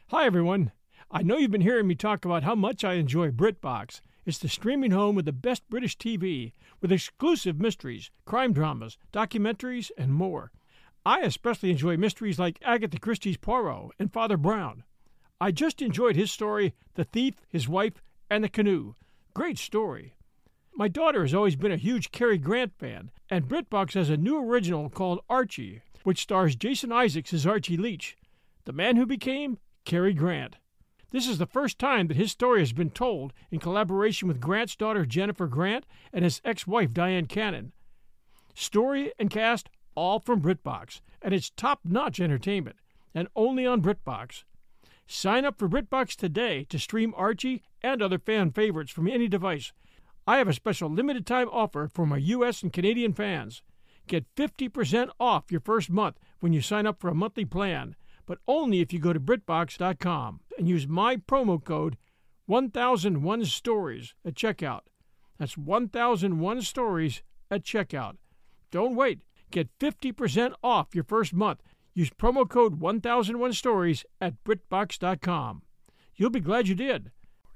Hi, everyone. I know you've been hearing me talk about how much I enjoy BritBox. It's the streaming home with the best British TV, with exclusive mysteries, crime dramas, documentaries, and more. I especially enjoy mysteries like Agatha Christie's Poirot and Father Brown. I just enjoyed his story, The Thief, His Wife, and the Canoe. Great story. My daughter has always been a huge Cary Grant fan, and BritBox has a new original called Archie, which stars Jason Isaacs as Archie Leach, the man who became Cary Grant. This is the first time that his story has been told in collaboration with Grant's daughter Jennifer Grant and his ex-wife Diane Cannon. Story and cast all from BritBox, and it's top-notch entertainment, and only on BritBox. Sign up for BritBox today to stream Archie and other fan favorites from any device. I have a special limited-time offer for my U.S. and Canadian fans. Get 50% off your first month when you sign up for a monthly plan, but only if you go to BritBox.com and use my promo code 1001stories at checkout. That's 1001stories at checkout. Don't wait. Get 50% off your first month. Use promo code 1001stories at BritBox.com. You'll be glad you did.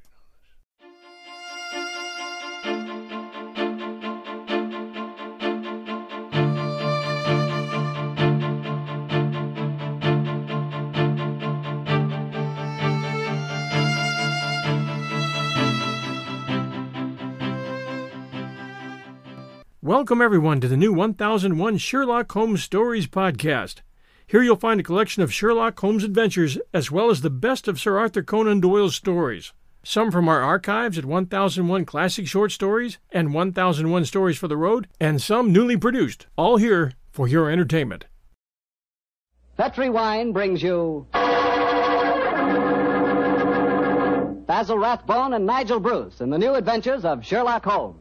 Welcome, everyone, to the new 1001 Sherlock Holmes Stories podcast. Here you'll find a collection of Sherlock Holmes adventures, as well as the best of Sir Arthur Conan Doyle's stories. Some from our archives at 1001 Classic Short Stories and 1001 Stories for the Road, and some newly produced, all here for your entertainment. Petri Wine brings you Basil Rathbone and Nigel Bruce in the new adventures of Sherlock Holmes.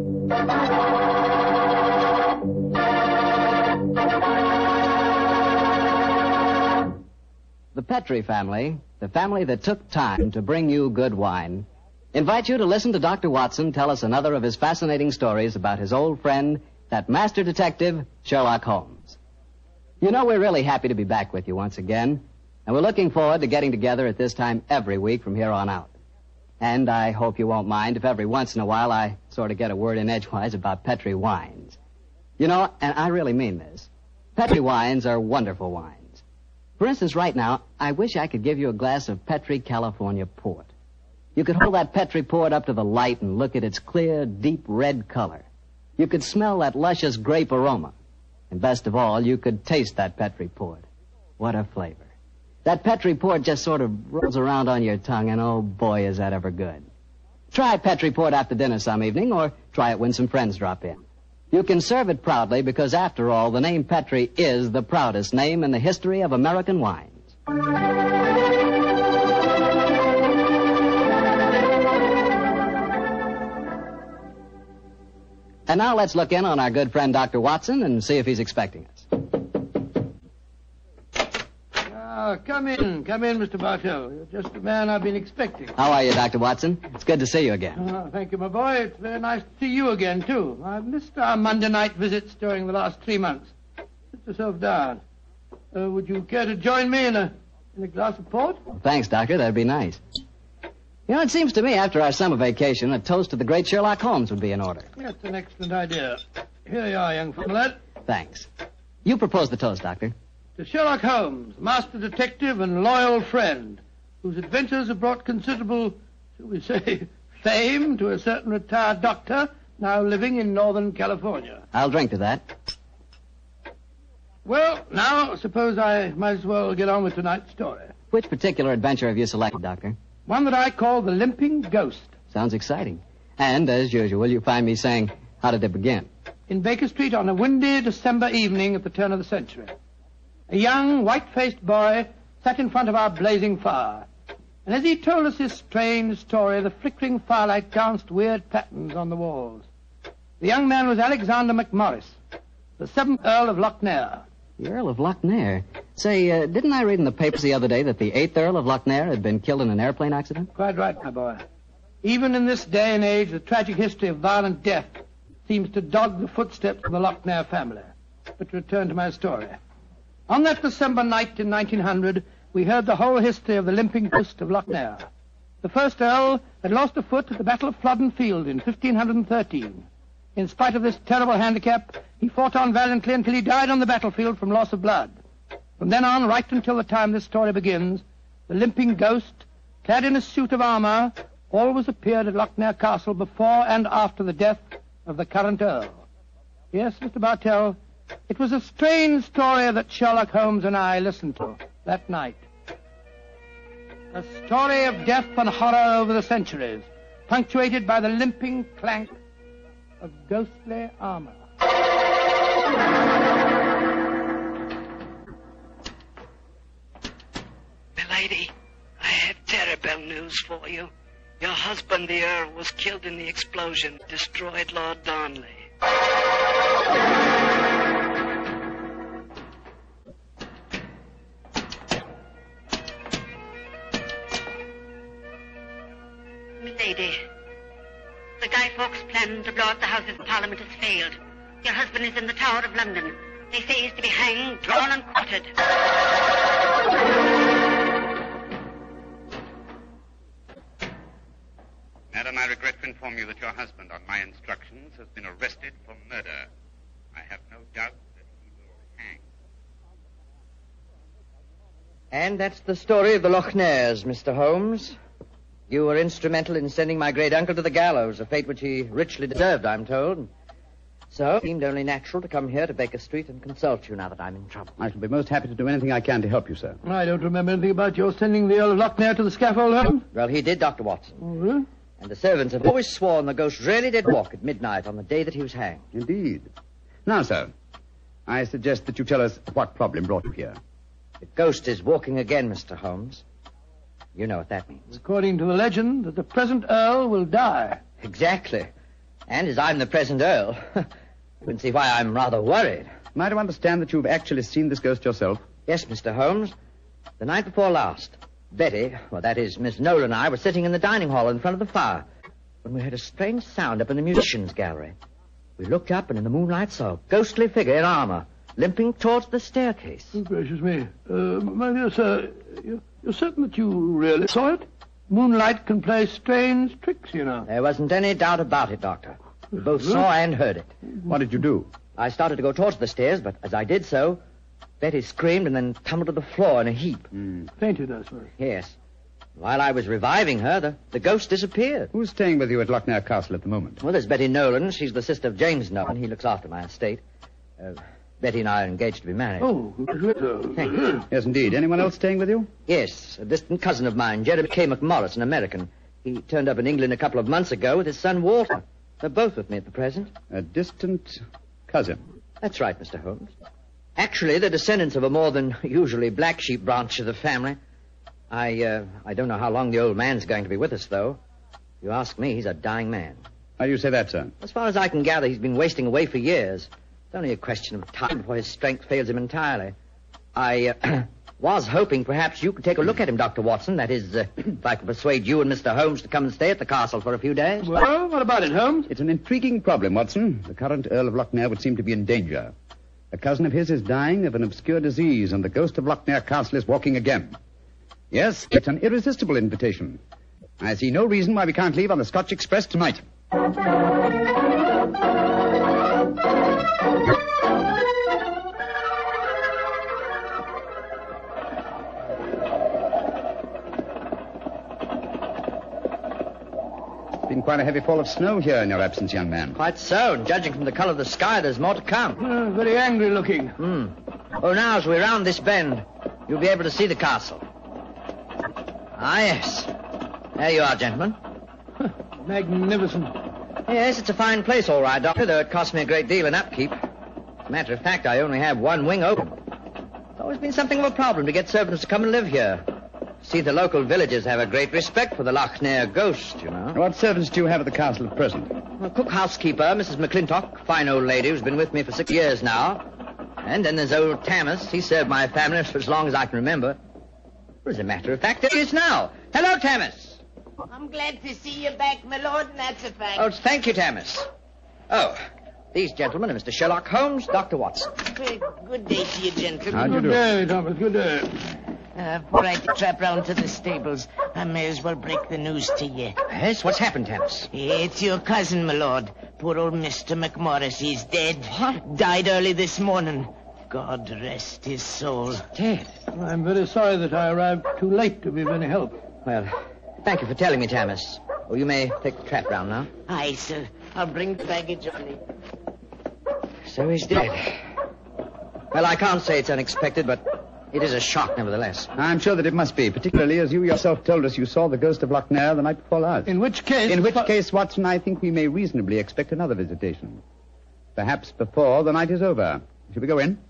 The Petri family, the family that took time to bring you good wine, invite you to listen to Dr. Watson tell us another of his fascinating stories about his old friend, that master detective, Sherlock Holmes. You know, we're really happy to be back with you once again, and we're looking forward to getting together at this time every week from here on out. And I hope you won't mind if every once in a while I sort of get a word in edgewise about Petri wines. You know, and I really mean this, Petri wines are wonderful wines. For instance, right now, I wish I could give you a glass of Petri California port. You could hold that Petri port up to the light and look at its clear, deep red color. You could smell that luscious grape aroma. And best of all, you could taste that Petri port. What a flavor. That Petri port just sort of rolls around on your tongue, and oh boy, is that ever good. Try Petri port after dinner some evening, or try it when some friends drop in. You can serve it proudly because, after all, the name Petri is the proudest name in the history of American wines. And now let's look in on our good friend Dr. Watson and see if he's expecting us. Come in, Mr. Bartell. You're just the man I've been expecting. How are you, Dr. Watson? It's good to see you again. Thank you, my boy. It's very nice to see you again, too. I've missed our Monday night visits during the last 3 months. Sit yourself down. Would you care to join me in a glass of port? Well, thanks, Doctor. That'd be nice. You know, it seems to me after our summer vacation, a toast to the great Sherlock Holmes would be in order. That's an excellent idea. Here you are, young fellow. Thanks. You propose the toast, Doctor. To Sherlock Holmes, master detective and loyal friend, whose adventures have brought considerable, shall we say, fame to a certain retired doctor now living in Northern California. I'll drink to that. Well, now, suppose I might as well get on with tonight's story. Which particular adventure have you selected, Doctor? One that I call The Limping Ghost. Sounds exciting. And, as usual, you find me saying, how did it begin? In Baker Street on a windy December evening at the turn of the century. A young, white-faced boy sat in front of our blazing fire. And as he told us his strange story, the flickering firelight danced weird patterns on the walls. The young man was Alexander McMorris, the 7th Earl of Lochnair. The Earl of Lochnair? Say, didn't I read in the papers the other day that the 8th Earl of Lochnair had been killed in an airplane accident? Quite right, my boy. Even in this day and age, the tragic history of violent death seems to dog the footsteps of the Lochnair family. But to return to my story. On that December night in 1900, we heard the whole history of the limping ghost of Lochnair. The first Earl had lost a foot at the Battle of Flodden Field in 1513. In spite of this terrible handicap, he fought on valiantly until he died on the battlefield from loss of blood. From then on, right until the time this story begins, the limping ghost, clad in a suit of armour, always appeared at Lochnair Castle before and after the death of the current Earl. Yes, Mr. Bartell, it was a strange story that Sherlock Holmes and I listened to that night. A story of death and horror over the centuries, punctuated by the limping clank of ghostly armour. Milady, I have terrible news for you. Your husband, the Earl, was killed in the explosion that destroyed Lord Darnley. Milady, the Guy Fawkes plan to blow up the Houses of Parliament has failed. Your husband is in the Tower of London. They say he's to be hanged, drawn and quartered. Madam, I regret to inform you that your husband, on my instructions, has been arrested for murder. I have no doubt that he will hang. And that's the story of the Lochnairs, Mr. Holmes. You were instrumental in sending my great-uncle to the gallows, a fate which he richly deserved, I'm told. So it seemed only natural to come here to Baker Street and consult you now that I'm in trouble. I shall be most happy to do anything I can to help you, sir. I don't remember anything about your sending the Earl of Lochnair to the scaffold, Holmes. Well, he did, Dr. Watson. Oh, And the servants have always sworn the ghost really did walk at midnight on the day that he was hanged. Indeed. Now, sir, I suggest that you tell us what problem brought you here. The ghost is walking again, Mr. Holmes. You know what that means. according to the legend, that the present Earl will die. Exactly. And as I'm the present Earl, you can see why I'm rather worried. Am I to understand that you've actually seen this ghost yourself? Yes, Mr. Holmes. The night before last, Betty, well, that is, Miss Nolan and I were sitting in the dining hall in front of the fire when we heard a strange sound up in the musicians' gallery. We looked up and in the moonlight saw a ghostly figure in armour limping towards the staircase. Oh, gracious me. My dear sir, you're certain that you really saw it? Moonlight can play strange tricks, you know. There wasn't any doubt about it, Doctor. We both saw and heard it. What did you do? I started to go towards the stairs, but as I did so, Betty screamed and then tumbled to the floor in a heap. Fainted, I suppose. Yes. While I was reviving her, the ghost disappeared. Who's staying with you at Lochnair Castle at the moment? Well, there's Betty Nolan. She's the sister of James Nolan. He looks after my estate. Betty and I are engaged to be married. Oh, Thank you. Yes, indeed. Anyone else staying with you? Yes, a distant cousin of mine, Jeremy K. McMorris, an American. He turned up in England a couple of months ago with his son Walter. They're both with me at the present. A distant cousin. That's right, Mr. Holmes. Actually, they're descendants of a more than usually black sheep branch of the family. I don't know how long the old man's going to be with us, though. If you ask me, he's a dying man. How do you say that, sir? As far as I can gather, he's been wasting away for years. It's only a question of time before his strength fails him entirely. I was hoping perhaps you could take a look at him, Dr. Watson. That is, if I could persuade you and Mr. Holmes to come and stay at the castle for a few days. Well, what about it, Holmes? It's an intriguing problem, Watson. The current Earl of Lochnair would seem to be in danger. A cousin of his is dying of an obscure disease, and the ghost of Lochnair Castle is walking again. Yes, it's an irresistible invitation. I see no reason why we can't leave on the Scotch Express tonight. It's been quite a heavy fall of snow here in your absence, young man. Quite so, and judging from the colour of the sky, there's more to come. Very angry looking. Oh, now, as we round this bend, you'll be able to see the castle. Ah, yes. There you are, gentlemen. Magnificent. Yes, it's a fine place, all right, Doctor, though it cost me a great deal in upkeep. As a matter of fact, I only have one wing open. It's always been something of a problem to get servants to come and live here. See, the local villagers have a great respect for the Lochnair ghost, you know. What servants do you have at the castle at present? A cook housekeeper, Mrs. McClintock, fine old lady who's been with me for 6 years now. And then there's old Tammas. He served my family for as long as I can remember. Well, as a matter of fact, there he is now. Hello, Tammas. I'm glad to see you back, my lord, and that's a fact. Oh, thank you, Tammas. Oh, these gentlemen are Mr. Sherlock Holmes, Dr. Watson. Good day to you, gentlemen. How do you Good do? day, Thomas. Good day. Before I trap round to the stables, I may as well break the news to you. Yes? What's happened, Thomas? It's your cousin, my lord. Poor old Mr. McMorris. He's dead. What? Died early this morning. God rest his soul. Dead? I'm very sorry that I arrived too late to be of any help. Well, thank you for telling me, Thomas. Oh, you may take the trap round now. Aye, sir. I'll bring the baggage on you. So he's dead. Well, I can't say it's unexpected, but it is a shock nevertheless. I'm sure that it must be, particularly as you yourself told us you saw the ghost of Lochnair the night before last. In which case... In which case, Watson, I think we may reasonably expect another visitation. Perhaps before the night is over. Shall we go in?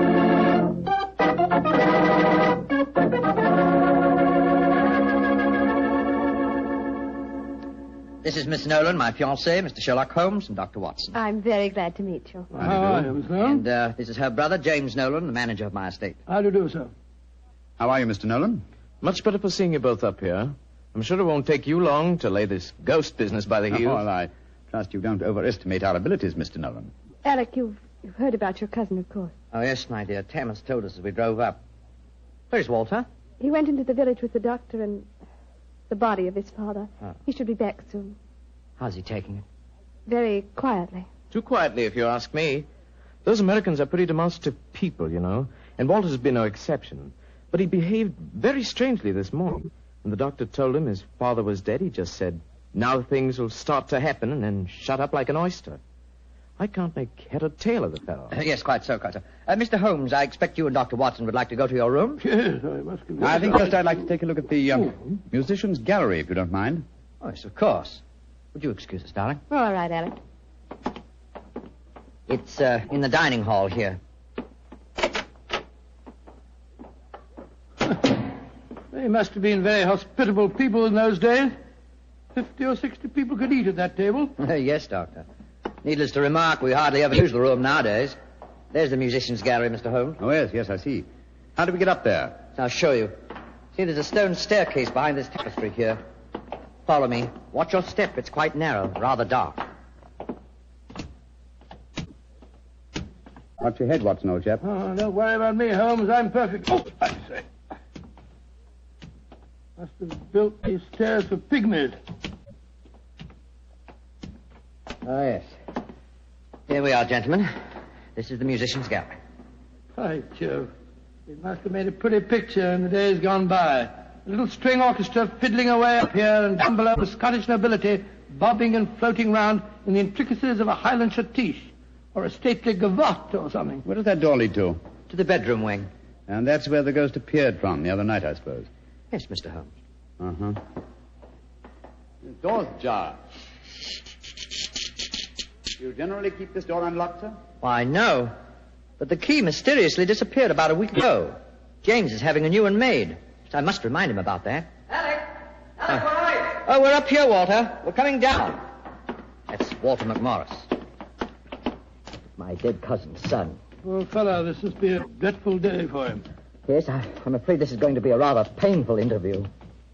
This is Miss Nolan, my fiancé, Mr. Sherlock Holmes, and Dr. Watson. I'm very glad to meet you. How are you, Miss Nolan? And this is her brother, James Nolan, the manager of my estate. How do you do, sir? How are you, Mr. Nolan? Much better for seeing you both up here. I'm sure it won't take you long to lay this ghost business by the heels. Oh, well, I trust you don't overestimate our abilities, Mr. Nolan. Alec, you've heard about your cousin, of course. Oh, yes, my dear. Thomas told us as we drove up. Where's Walter? He went into the village with the doctor and the body of his father. Oh. He should be back soon. How's he taking it? Very quietly. Too quietly, if you ask me. Those Americans are pretty demonstrative people, you know, and Walter's been no exception. But he behaved very strangely this morning. When the doctor told him his father was dead, he just said, now things will start to happen, and then shut up like an oyster. I can't make head or tail of the fellow. Yes, quite so, quite so. Mr. Holmes, I expect you and Dr. Watson would like to go to your room. Yes, I must confess. I think first I'd like to take a look at the musicians' gallery, if you don't mind. Oh, yes, of course. Would you excuse us, darling? All right, Alec. It's in the dining hall here. They must have been very hospitable people in those days. 50 or 60 people could eat at that table. Yes, Doctor. Needless to remark, we hardly ever use the room nowadays. There's the musicians' gallery, Mr. Holmes. Oh, yes, I see. How do we get up there? I'll show you. See, there's a stone staircase behind this tapestry here. Follow me. Watch your step. It's quite narrow, rather dark. Watch your head, Watson, old chap. Oh, don't worry about me, Holmes. I'm perfect. Oh, I say. Must have built these stairs for pygmies. Oh, yes. Here we are, gentlemen. This is the musicians' gallery. By Jove. It must have made a pretty picture in the days gone by. A little string orchestra fiddling away up here, and down below the Scottish nobility bobbing and floating round in the intricacies of a Highland schottische or a stately gavotte or something. Where does that door lead to? To the bedroom wing. And that's where the ghost appeared from the other night, I suppose. Yes, Mr. Holmes. Uh-huh. The door's ajar. You generally keep this door unlocked, sir? Why, no. But the key mysteriously disappeared about a week ago. James is having a new one made. I must remind him about that. Alec! Alec, where are you? Oh, we're up here, Walter. We're coming down. That's Walter McMorris. My dead cousin's son. Poor fellow, this must be a dreadful day for him. Yes, I'm afraid this is going to be a rather painful interview.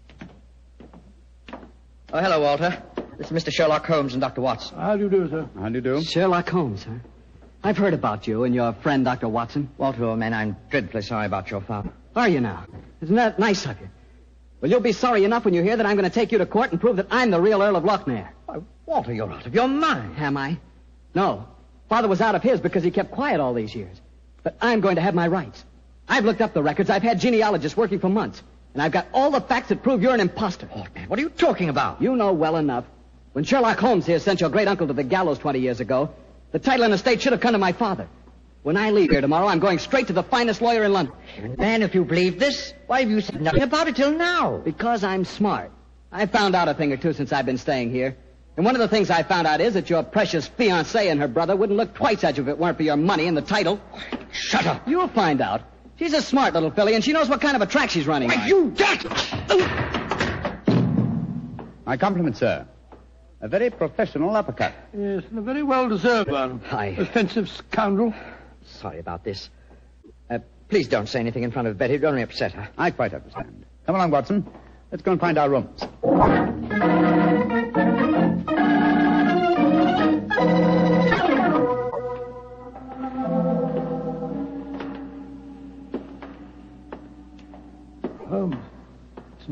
Oh, hello, Walter. This is Mr. Sherlock Holmes and Dr. Watson. How do you do, sir? How do you do? Sherlock Holmes, huh? I've heard about you and your friend, Dr. Watson. Walter, old man, I'm dreadfully sorry about your father. Are you now? Isn't that nice of you? Well, you'll be sorry enough when you hear that I'm going to take you to court and prove that I'm the real Earl of Lochnair. Why, Walter, you're out of your mind. Am I? No. Father was out of his because he kept quiet all these years. But I'm going to have my rights. I've looked up the records. I've had genealogists working for months. And I've got all the facts that prove you're an imposter. Oh, man, what are you talking about? You know well enough. When Sherlock Holmes here sent your great-uncle to the gallows 20 years ago, the title and estate should have come to my father. When I leave here tomorrow, I'm going straight to the finest lawyer in London. Man, if you believe this, why have you said nothing about it till now? Because I'm smart. I found out a thing or two since I've been staying here. And one of the things I found out is that your precious fiancée and her brother wouldn't look twice at you if it weren't for your money and the title. Shut up. You'll find out. She's a smart little filly, and she knows what kind of a track she's running on. You dirt! My compliments, sir. A very professional uppercut. Yes, and a very well-deserved one. Offensive scoundrel. Sorry about this. Please don't say anything in front of Betty. It'd only upset her. I quite understand. Come along, Watson. Let's go and find our rooms.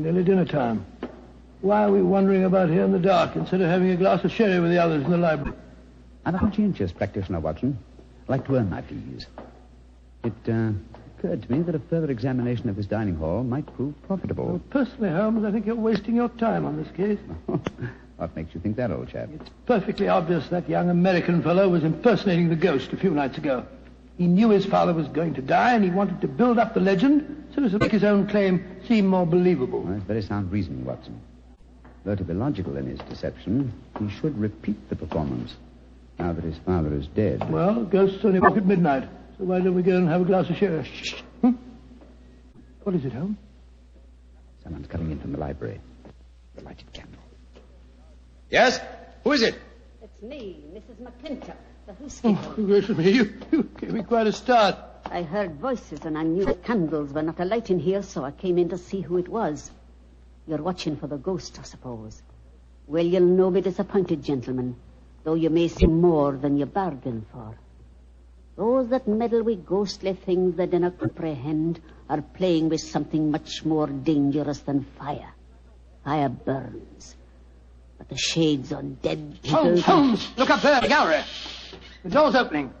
Nearly dinner time. Why are we wandering about here in the dark instead of having a glass of sherry with the others in the library? I'm a conscientious practitioner, Watson. I like to earn my fees. It occurred to me that a further examination of this dining hall might prove profitable. Well, personally, Holmes, I think you're wasting your time on this case. What makes you think that, old chap? It's perfectly obvious that young American fellow was impersonating the ghost a few nights ago. He knew his father was going to die, and he wanted to build up the legend so as to make his own claim seem more believable. Well, that's very sound reasoning, Watson. Though to be logical in his deception, he should repeat the performance now that his father is dead. Well, ghosts only walk at midnight, so why don't we go and have a glass of sherry? Shh. What is it, Holmes? Someone's coming in from the library. The lighted candle. Yes? Who is it? It's me, Mrs. McClintock, the housekeeper. Oh, gracious me, you gave me quite a start. I heard voices and I knew the candles were not alight in here, so I came in to see who it was. You're watching for the ghost, I suppose. Well, you'll no be disappointed, gentlemen, though you may see more than you bargained for. Those that meddle with ghostly things they dinna comprehend are playing with something much more dangerous than fire. Fire burns. But the shades on dead people... Holmes! Look up there, the gallery. The door's opening.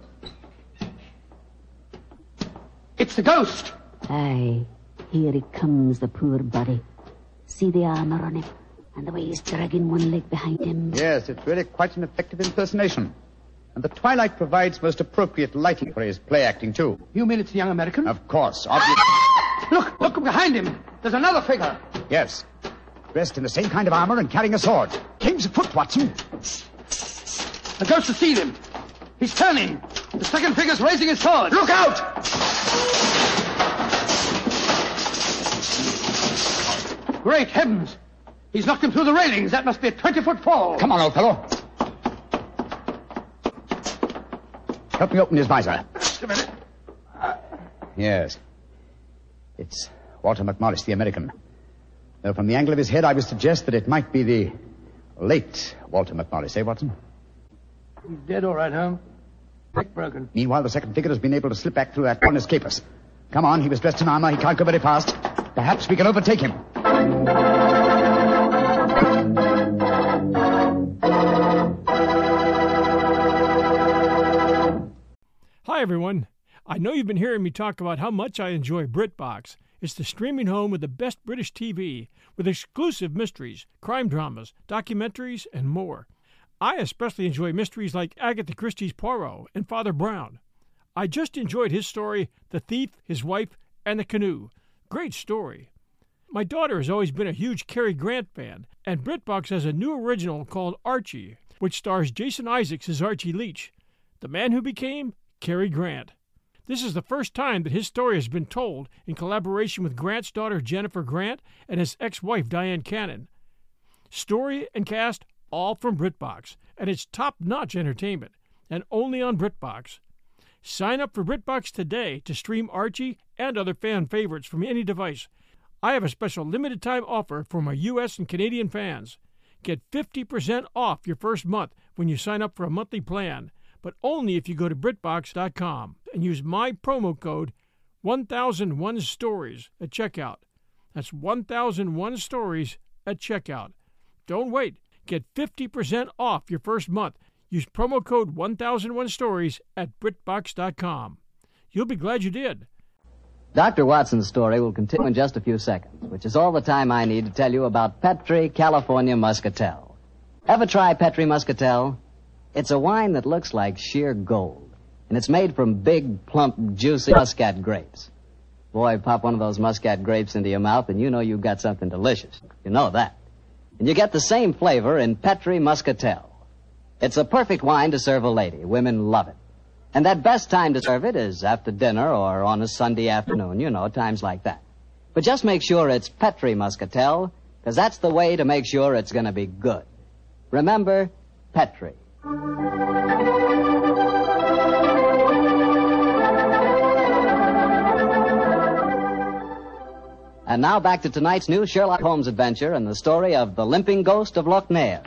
It's the ghost. Aye, here he comes, the poor body. See the armor on him, and the way he's dragging one leg behind him. Yes, it's really quite an effective impersonation. And the twilight provides most appropriate lighting for his play acting, too. You mean it's the young American? Of course, obviously. Look behind him. There's another figure. Yes. Dressed in the same kind of armor and carrying a sword. Game's afoot, Watson. The ghost has seen him. He's turning. The second figure's raising his sword. Look out! Great heavens. He's knocked him through the railings. That must be a 20-foot fall. Come on, old fellow. Help me open his visor. Just a minute. Yes. It's Walter McMorris, the American. Though from the angle of his head, I would suggest that it might be the late Walter McMorris, eh, Watson? He's dead, all right, Holmes. Neck broken. Meanwhile, the second figure has been able to slip back through that door and escape us. Come on, he was dressed in armor. He can't go very fast. Perhaps we can overtake him. Hi, everyone. I know you've been hearing me talk about how much I enjoy BritBox. It's the streaming home with the best British TV, with exclusive mysteries, crime dramas, documentaries, and more. I especially enjoy mysteries like Agatha Christie's Poirot and Father Brown. I just enjoyed his story, The Thief, His Wife, and the Canoe. Great story. My daughter has always been a huge Cary Grant fan, and BritBox has a new original called Archie, which stars Jason Isaacs as Archie Leach, the man who became Cary Grant. This is the first time that his story has been told in collaboration with Grant's daughter Jennifer Grant and his ex-wife Diane Cannon. Story and cast all from BritBox, and it's top-notch entertainment, and only on BritBox. Sign up for BritBox today to stream Archie and other fan favorites from any device. I have a special limited-time offer for my U.S. and Canadian fans. Get 50% off your first month when you sign up for a monthly plan, but only if you go to BritBox.com and use my promo code 1001stories at checkout. That's 1001stories at checkout. Don't wait. Get 50% off your first month. Use promo code 1001stories at BritBox.com. You'll be glad you did. Dr. Watson's story will continue in just a few seconds, which is all the time I need to tell you about Petri California Muscatel. Ever try Petri Muscatel? It's a wine that looks like sheer gold, and it's made from big, plump, juicy Muscat grapes. Boy, pop one of those Muscat grapes into your mouth, and you know you've got something delicious. You know that. And you get the same flavor in Petri Muscatel. It's a perfect wine to serve a lady. Women love it. And that best time to serve it is after dinner or on a Sunday afternoon, you know, times like that. But just make sure it's Petri Muscatel, because that's the way to make sure it's going to be good. Remember, Petri. And now back to tonight's new Sherlock Holmes adventure and the story of the limping ghost of Lochnair.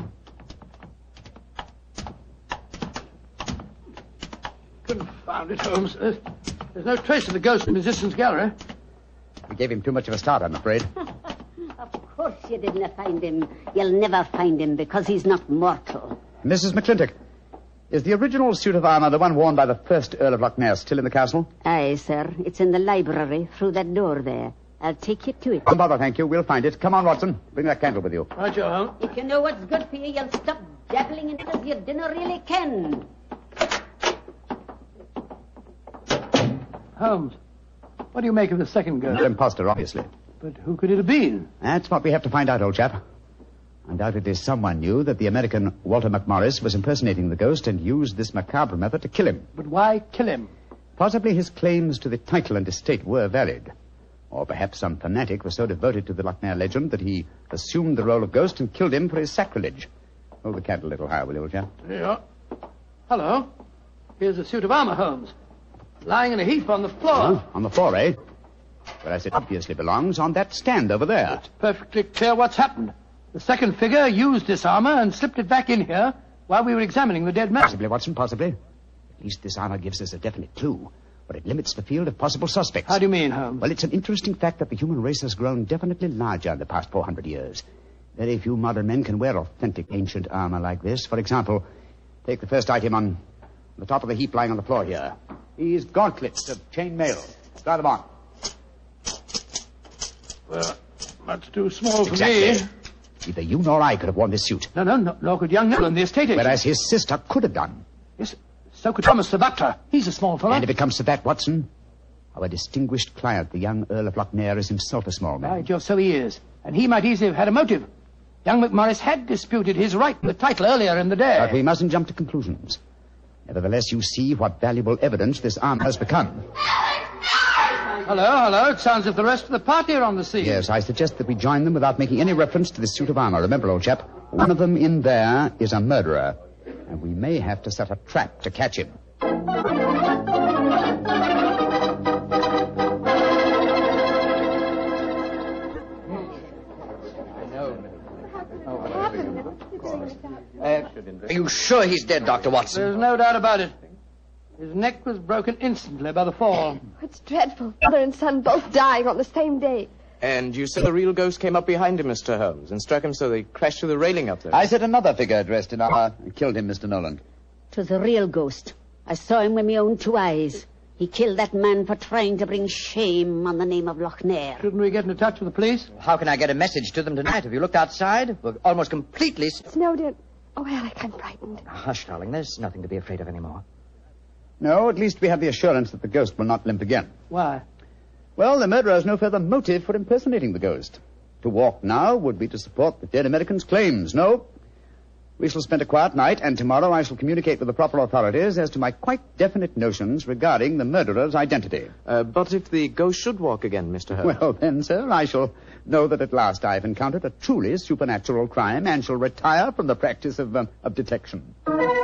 Confound it, Holmes. There's no trace of the ghost in Musician's Gallery. We gave him too much of a start, I'm afraid. Of Of course you didn't find him. You'll never find him because he's not mortal. Mrs. McClintock, is the original suit of armor the one worn by the first Earl of Lochnair still in the castle? Aye, sir. It's in the library through that door there. I'll take you to it. Don't bother, thank you. We'll find it. Come on, Watson. Bring that candle with you. Right, you Holmes. If you know what's good for you, you'll stop dabbling in it as your dinner really can. Holmes, what do you make of the second ghost? An imposter, obviously. But who could it have been? That's what we have to find out, old chap. Undoubtedly someone knew that the American Walter McMorris was impersonating the ghost and used this macabre method to kill him. But why kill him? Possibly his claims to the title and estate were valid. Or perhaps some fanatic was so devoted to the Lochnair legend that he assumed the role of ghost and killed him for his sacrilege. Hold the candle a little higher, will you, old chap? Yeah. Hello. Here's a suit of armor, Holmes. Lying in a heap on the floor. Oh, on the floor, eh? Whereas it obviously belongs on that stand over there. It's perfectly clear what's happened. The second figure used this armor and slipped it back in here while we were examining the dead man. Possibly, Watson, possibly. At least this armor gives us a definite clue. But it limits the field of possible suspects. How do you mean, Holmes? Well, it's an interesting fact that the human race has grown definitely larger in the past 400 years. Very few modern men can wear authentic ancient armor like this. For example, take the first item on the top of the heap lying on the floor here. These gauntlets of chain mail. Try them on. Well, much too small for Exactly. me. Neither you nor I could have worn this suit. No, nor could young Nolan, the estate agent. Whereas his sister could have done. Yes, so could Thomas the butler. He's a small fellow. And if it comes to that, Watson, our distinguished client, the young Earl of Lochnair, is himself a small man. By Jove, so he is. And he might easily have had a motive. Young McMorris had disputed his right to the title earlier in the day. But we mustn't jump to conclusions. Nevertheless, you see what valuable evidence this armor has become. Hello. It sounds as if the rest of the party are on the scene. Yes, I suggest that we join them without making any reference to this suit of armor. Remember, old chap, one of them in there is a murderer. And we may have to set a trap to catch him. Are you sure he's dead, Dr. Watson? There's no doubt about it. His neck was broken instantly by the fall. It's dreadful. Mother and son both dying on the same day. And you said the real ghost came up behind him, Mr. Holmes, and struck him so they crashed through the railing up there. I said another figure dressed in armor killed him, Mr. Nolan. 'Twas a real ghost. I saw him with my own two eyes. He killed that man for trying to bring shame on the name of Lochnair. Shouldn't we get into touch with the police? How can I get a message to them tonight? Have you looked outside? We're almost completely... Snow, dear. Oh, Alec, I'm frightened. Hush, darling. There's nothing to be afraid of anymore. No, at least we have the assurance that the ghost will not limp again. Why? Well, the murderer has no further motive for impersonating the ghost. To walk now would be to support the dead American's claims. No. We shall spend a quiet night, and tomorrow I shall communicate with the proper authorities as to my quite definite notions regarding the murderer's identity. But if the ghost should walk again, Mr. Holmes? Well, then, sir, I shall know that at last I've encountered a truly supernatural crime and shall retire from the practice of detection.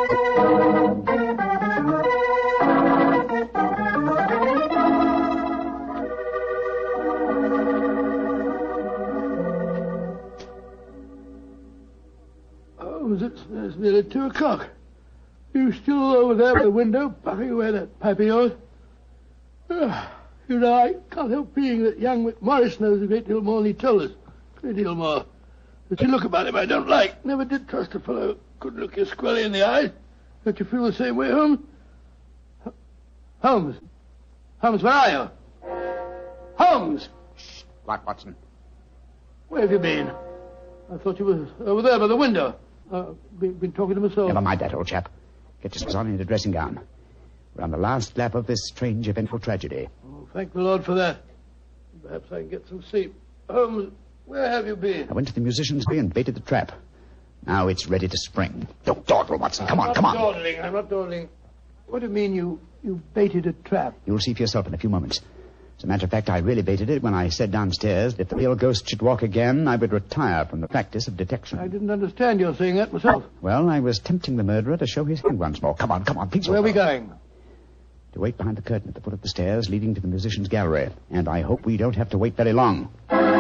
It's nearly 2 o'clock. You still over there by the window, puffing away that pipe of yours? You know, I can't help feeling that young McMorris knows a great deal more than he told us. A great deal more. There's a look about him I don't like. Never did trust a fellow who couldn't look you squarely in the eye. Don't you feel the same way, Holmes? Holmes, where are you? Holmes! Shh. What, Watson? Where have you been? I thought you were over there by the window. Been talking to myself. Never mind that, old chap. Get yourself on in a dressing gown. We're on the last lap of this strange, eventful tragedy. Oh, thank the Lord for that. Perhaps I can get some sleep. Holmes, where have you been? I went to the musician's bay and baited the trap. Now it's ready to spring. Don't dawdle, Watson. Come on. I'm not dawdling. What do you mean you baited a trap? You'll see for yourself in a few moments. As a matter of fact, I really baited it when I said downstairs that if the real ghost should walk again, I would retire from the practice of detection. I didn't understand your saying that myself. Well, I was tempting the murderer to show his hand once more. Come on, please. Where are we going? To wait behind the curtain at the foot of the stairs leading to the musician's gallery. And I hope we don't have to wait very long.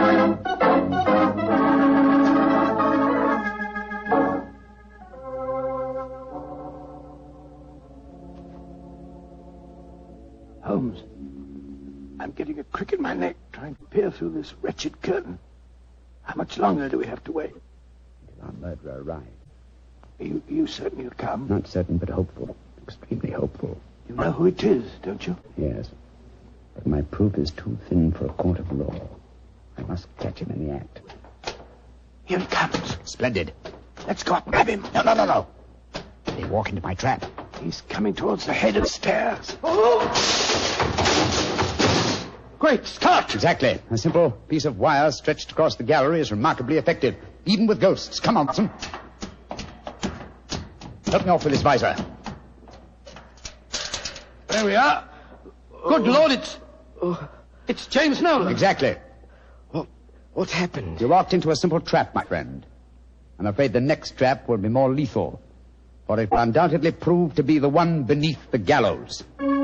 Holmes, I'm getting a crick in my neck trying to peer through this wretched curtain. How much longer do we have to wait? Until our murderer arrives. You certain he'll come? Not certain, but hopeful. Extremely hopeful. You know who it is, don't you? Yes. But my proof is too thin for a court of law. I must catch him in the act. Here he comes. Splendid. Let's go up and grab him. No. They walk into my trap. He's coming towards the head of the stairs. Oh! Great Scott! Exactly. A simple piece of wire stretched across the gallery is remarkably effective, even with ghosts. Come on, Watson. Help me off with this visor. There we are. Good Lord, it's James Nolan. Exactly. What happened? You walked into a simple trap, my friend. I'm afraid the next trap will be more lethal, for it will undoubtedly prove to be the one beneath the gallows.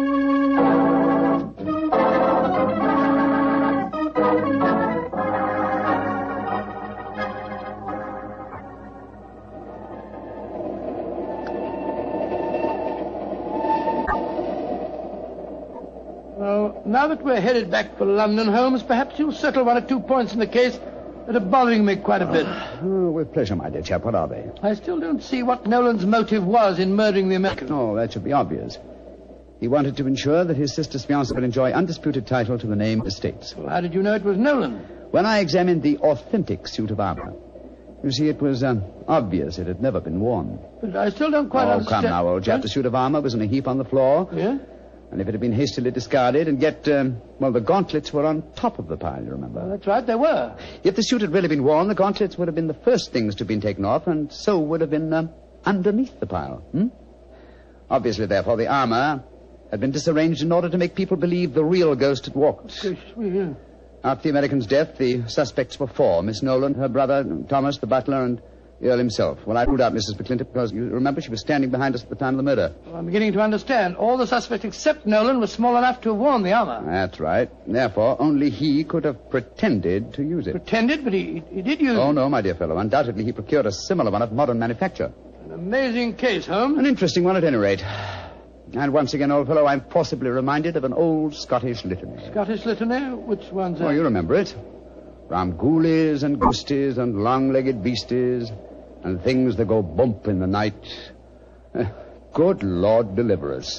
Well, now that we're headed back for London, Holmes, perhaps you'll settle one or two points in the case that are bothering me quite a bit. With pleasure, my dear chap. What are they? I still don't see what Nolan's motive was in murdering the American. Oh, that should be obvious. He wanted to ensure that his sister's fiancé would enjoy undisputed title to the named estates. Well, how did you know it was Nolan? When I examined the authentic suit of armor, you see, it was obvious it had never been worn. But I still don't quite understand. Oh, come now, old chap. The suit of armor was in a heap on the floor. Yeah? And if it had been hastily discarded, and yet, the gauntlets were on top of the pile, you remember? Well, that's right, they were. If the suit had really been worn, the gauntlets would have been the first things to have been taken off, and so would have been underneath the pile. Obviously, therefore, the armor had been disarranged in order to make people believe the real ghost had walked. Yeah. After the American's death, the suspects were four. Miss Nolan, her brother, Thomas, the butler, and the Earl himself. Well, I ruled out Mrs. McClintock because, you remember, she was standing behind us at the time of the murder. Well, I'm beginning to understand. All the suspects except Nolan were small enough to have worn the armor. That's right. Therefore, only he could have pretended to use it. Pretended? But he did use it. Oh, no, my dear fellow. Undoubtedly, he procured a similar one of modern manufacture. An amazing case, Holmes. An interesting one, at any rate. And once again, old fellow, I'm forcibly reminded of an old Scottish litany. Scottish litany? Which one's that? Oh, you remember it. From ghoulies and ghosties and long-legged beasties and things that go bump in the night. Good Lord, deliver us.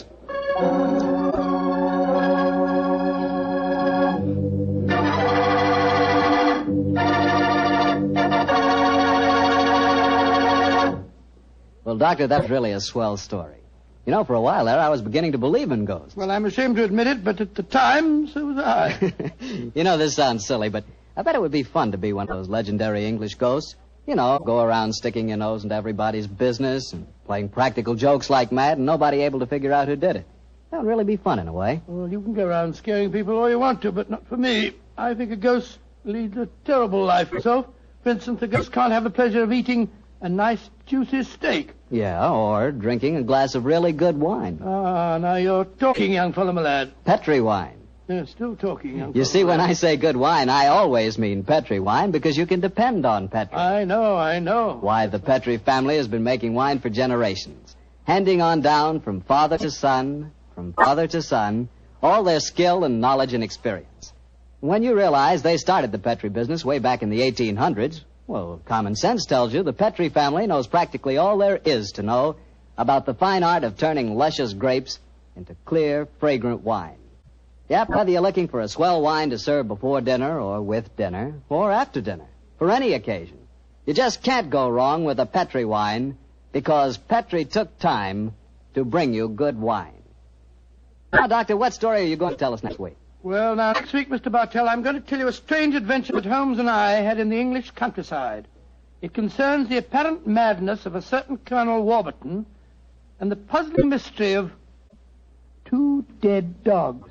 Well, Doctor, that's really a swell story. You know, for a while there, I was beginning to believe in ghosts. Well, I'm ashamed to admit it, but at the time, so was I. You know, this sounds silly, but I bet it would be fun to be one of those legendary English ghosts. You know, go around sticking your nose into everybody's business and playing practical jokes like mad and nobody able to figure out who did it. That would really be fun in a way. Well, you can go around scaring people all you want to, but not for me. I think a ghost leads a terrible life itself. For instance, a ghost can't have the pleasure of eating a nice, juicy steak. Yeah, or drinking a glass of really good wine. Ah, now you're talking, young fellow, my lad. Petri wine. Yeah, still talking, young fellow. You see, when I say good wine, I always mean Petri wine because you can depend on Petri. I know. Why, the Petri family has been making wine for generations, handing on down from father to son, all their skill and knowledge and experience. When you realize they started the Petri business way back in the 1800s, well, common sense tells you the Petri family knows practically all there is to know about the fine art of turning luscious grapes into clear, fragrant wine. Yep, whether you're looking for a swell wine to serve before dinner or with dinner or after dinner, for any occasion, you just can't go wrong with a Petri wine because Petri took time to bring you good wine. Now, Doctor, what story are you going to tell us next week? Well, now, next week, Mr. Bartell, I'm going to tell you a strange adventure that Holmes and I had in the English countryside. It concerns the apparent madness of a certain Colonel Warburton and the puzzling mystery of two dead dogs.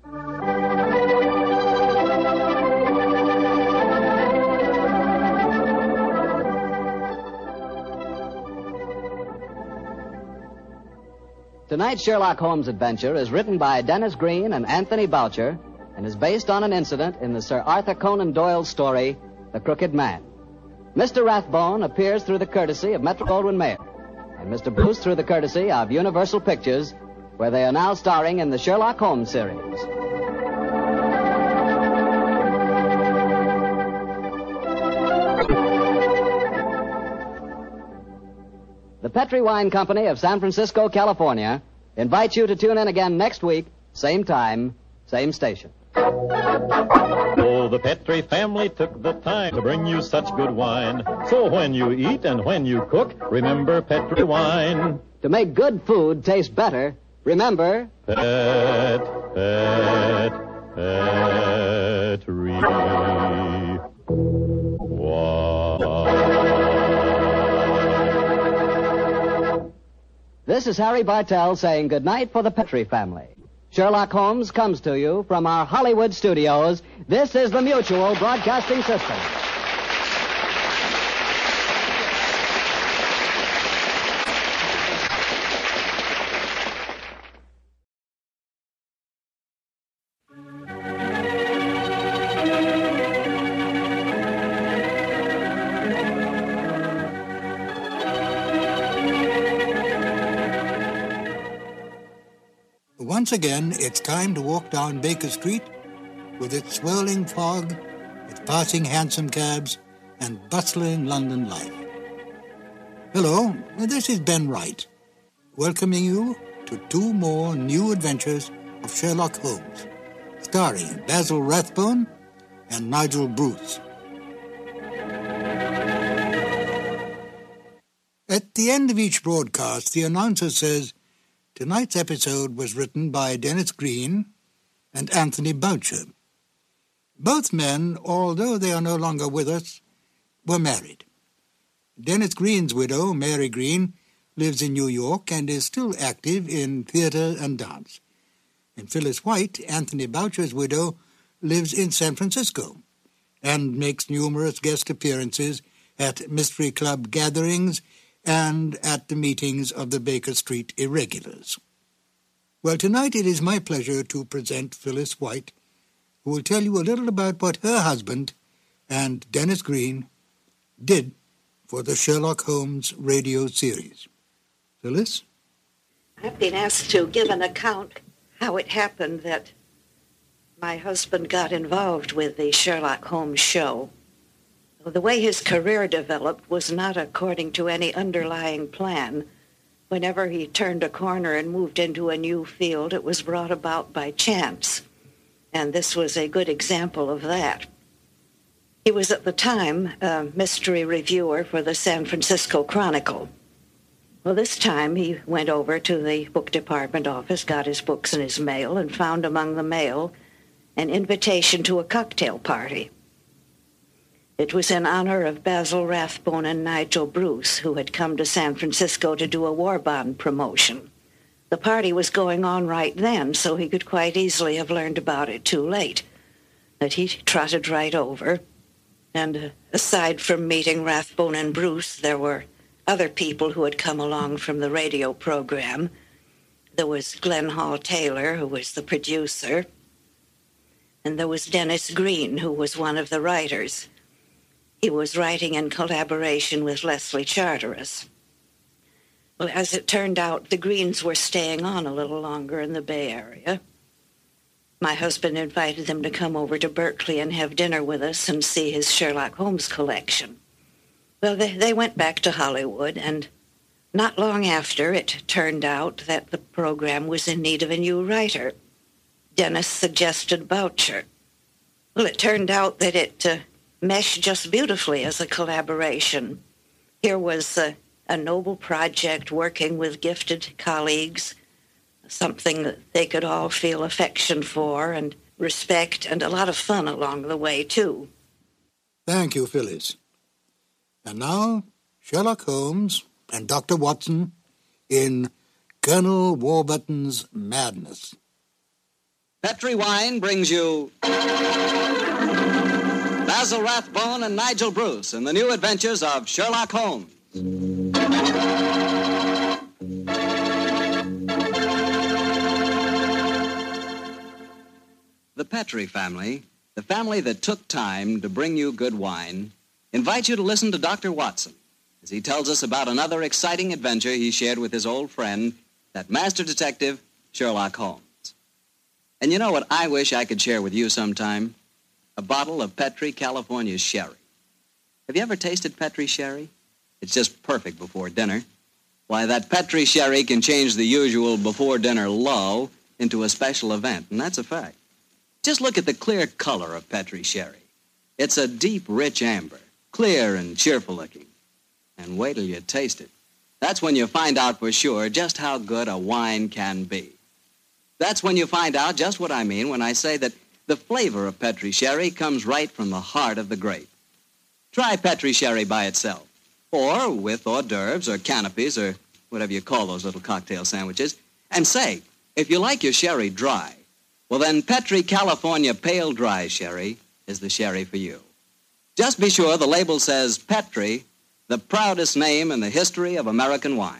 Tonight's Sherlock Holmes adventure is written by Dennis Green and Anthony Boucher and is based on an incident in the Sir Arthur Conan Doyle story, The Crooked Man. Mr. Rathbone appears through the courtesy of Metro-Goldwyn-Mayer, and Mr. Bruce through the courtesy of Universal Pictures, where they are now starring in the Sherlock Holmes series. Petri Wine Company of San Francisco, California, invites you to tune in again next week, same time, same station. Oh, the Petri family took the time to bring you such good wine. So when you eat and when you cook, remember Petri wine. To make good food taste better, remember... Petri wine. This is Harry Bartell saying goodnight for the Petri family. Sherlock Holmes comes to you from our Hollywood studios. This is the Mutual Broadcasting System. Once again, it's time to walk down Baker Street with its swirling fog, its passing hansom cabs, and bustling London life. Hello, this is Ben Wright, welcoming you to two more new adventures of Sherlock Holmes, starring Basil Rathbone and Nigel Bruce. At the end of each broadcast, the announcer says, tonight's episode was written by Dennis Green and Anthony Boucher. Both men, although they are no longer with us, were married. Dennis Green's widow, Mary Green, lives in New York and is still active in theater and dance. And Phyllis White, Anthony Boucher's widow, lives in San Francisco and makes numerous guest appearances at Mystery Club gatherings and at the meetings of the Baker Street Irregulars. Well, tonight it is my pleasure to present Phyllis White, who will tell you a little about what her husband and Dennis Green did for the Sherlock Holmes radio series. Phyllis? I've been asked to give an account how it happened that my husband got involved with the Sherlock Holmes show. The way his career developed was not according to any underlying plan. Whenever he turned a corner and moved into a new field, it was brought about by chance. And this was a good example of that. He was at the time a mystery reviewer for the San Francisco Chronicle. Well, this time he went over to the book department office, got his books in his mail, and found among the mail an invitation to a cocktail party. It was in honor of Basil Rathbone and Nigel Bruce, who had come to San Francisco to do a war bond promotion. The party was going on right then, so he could quite easily have learned about it too late. But he trotted right over, and aside from meeting Rathbone and Bruce, there were other people who had come along from the radio program. There was Glenn Hall Taylor, who was the producer, and there was Dennis Green, who was one of the writers. He was writing in collaboration with Leslie Charteris. Well, as it turned out, the Greens were staying on a little longer in the Bay Area. My husband invited them to come over to Berkeley and have dinner with us and see his Sherlock Holmes collection. Well, they went back to Hollywood, and not long after, it turned out that the program was in need of a new writer. Dennis suggested Boucher. Well, it turned out that it meshed just beautifully as a collaboration. Here was a noble project working with gifted colleagues, something that they could all feel affection for and respect, and a lot of fun along the way, too. Thank you, Phyllis. And now, Sherlock Holmes and Dr. Watson in Colonel Warburton's Madness. Petri Wine brings you Basil Rathbone and Nigel Bruce in the new adventures of Sherlock Holmes. The Petri family, the family that took time to bring you good wine, invites you to listen to Dr. Watson as he tells us about another exciting adventure he shared with his old friend, that master detective, Sherlock Holmes. And you know what I wish I could share with you sometime? A bottle of Petri California sherry. Have you ever tasted Petri sherry? It's just perfect before dinner. Why, that Petri sherry can change the usual before-dinner lull into a special event, and that's a fact. Just look at the clear color of Petri sherry. It's a deep, rich amber, clear and cheerful-looking. And wait till you taste it. That's when you find out for sure just how good a wine can be. That's when you find out just what I mean when I say that the flavor of Petri sherry comes right from the heart of the grape. Try Petri sherry by itself, or with hors d'oeuvres or canopies or whatever you call those little cocktail sandwiches, and say, if you like your sherry dry, well then Petri California Pale Dry Sherry is the sherry for you. Just be sure the label says Petri, the proudest name in the history of American wines.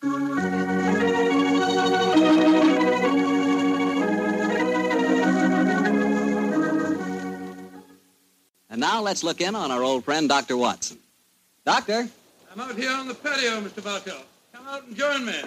And now let's look in on our old friend, Dr. Watson. Doctor? I'm out here on the patio, Mr. Bartell. Come out and join me.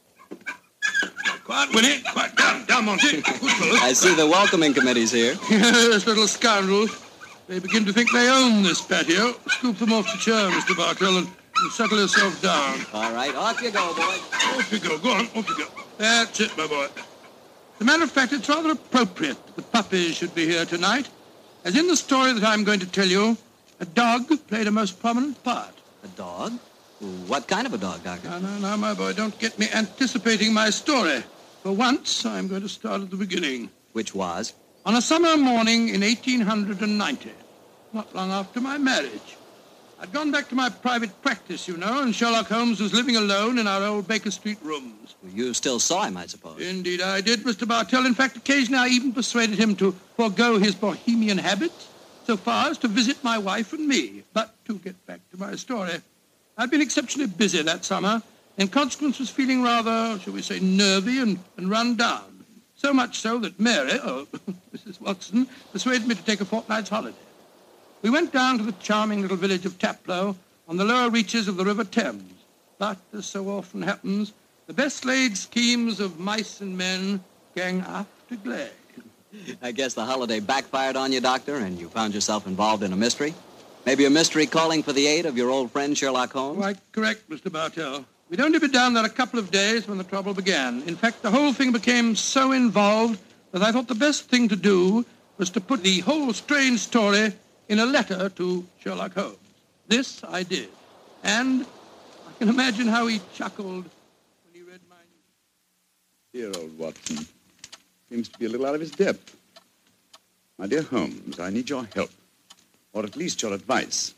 Quiet, Winnie. Quiet. Down, Monty. I see the welcoming committee's here. Yes, little scoundrels. They begin to think they own this patio. Scoop them off the chair, Mr. Bartell, and settle yourself down. All right, off you go, boy. Off you go. Go on, off you go. That's it, my boy. As a matter of fact, it's rather appropriate that the puppies should be here tonight, as in the story that I'm going to tell you, a dog played a most prominent part. A dog? What kind of a dog, Doctor? Now, my boy, don't get me anticipating my story. For once, I'm going to start at the beginning. Which was? On a summer morning in 1890, not long after my marriage. I'd gone back to my private practice, you know, and Sherlock Holmes was living alone in our old Baker Street rooms. You still saw him, I suppose. Indeed I did, Mr. Bartell. In fact, occasionally I even persuaded him to forego his bohemian habits so far as to visit my wife and me. But to get back to my story, I'd been exceptionally busy that summer, in consequence was feeling rather, shall we say, nervy and run down. So much so that Mary, Mrs. Watson, persuaded me to take a fortnight's holiday. We went down to the charming little village of Taplow on the lower reaches of the River Thames. But, as so often happens, the best laid schemes of mice and men gang after glade. I guess the holiday backfired on you, Doctor, and you found yourself involved in a mystery? Maybe a mystery calling for the aid of your old friend Sherlock Holmes? Quite correct, Mr. Bartell. We'd only been down there a couple of days when the trouble began. In fact, the whole thing became so involved that I thought the best thing to do was to put the whole strange story in a letter to Sherlock Holmes. This I did. And I can imagine how he chuckled when he read my news. Dear old Watson. Seems to be a little out of his depth. My dear Holmes, I need your help. Or at least your advice.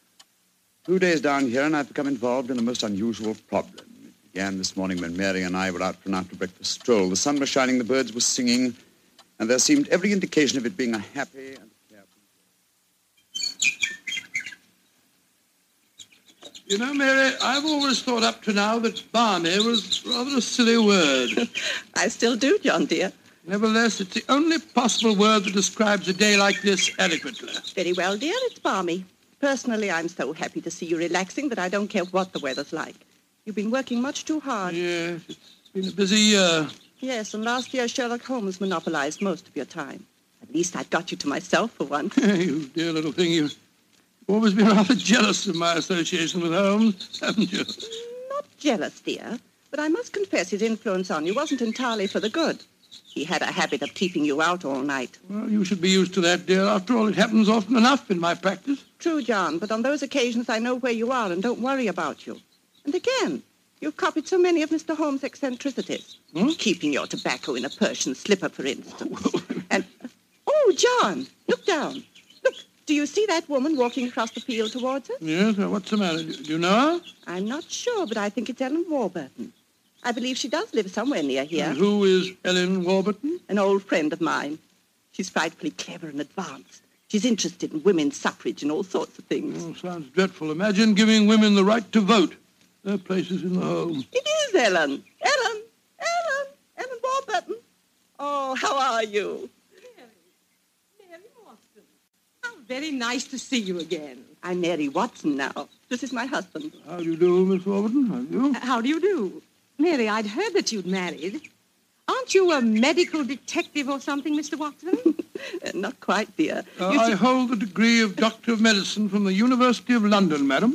2 days down here, and I've become involved in a most unusual problem. It began this morning when Mary and I were out for an after-breakfast stroll. The sun was shining, the birds were singing, and there seemed every indication of it being a happy and carefree day. You know, Mary, I've always thought up to now that balmy was rather a silly word. I still do, John, dear. Nevertheless, it's the only possible word that describes a day like this adequately. Very well, dear, it's balmy. Personally, I'm so happy to see you relaxing that I don't care what the weather's like. You've been working much too hard. Yes, it's been a busy year. Yes, and last year Sherlock Holmes monopolized most of your time. At least I've got you to myself for once. You dear little thing, you've always been rather jealous of my association with Holmes, haven't you? Not jealous, dear, but I must confess his influence on you wasn't entirely for the good. He had a habit of keeping you out all night. Well, you should be used to that, dear. After all, it happens often enough in my practice. True, John, but on those occasions I know where you are and don't worry about you. And again, you've copied so many of Mr. Holmes' eccentricities. Keeping your tobacco in a Persian slipper, for instance. And, oh, John, look down. Look, do you see that woman walking across the field towards us? Yes, what's the matter? Do you know her? I'm not sure, but I think it's Ellen Warburton. I believe she does live somewhere near here. And who is Ellen Warburton? An old friend of mine. She's frightfully clever and advanced. She's interested in women's suffrage and all sorts of things. Oh, sounds dreadful. Imagine giving women the right to vote. Their place is in the home. It is Ellen. Ellen Warburton. Oh, how are you? Mary Watson. How very nice to see you again. I'm Mary Watson now. This is my husband. How do you do, Miss Warburton? How do you? How do you do? Mary, I'd heard that you'd married. Aren't you a medical detective or something, Mr. Watson? Not quite, dear. I hold the degree of Doctor of Medicine from the University of London, madam.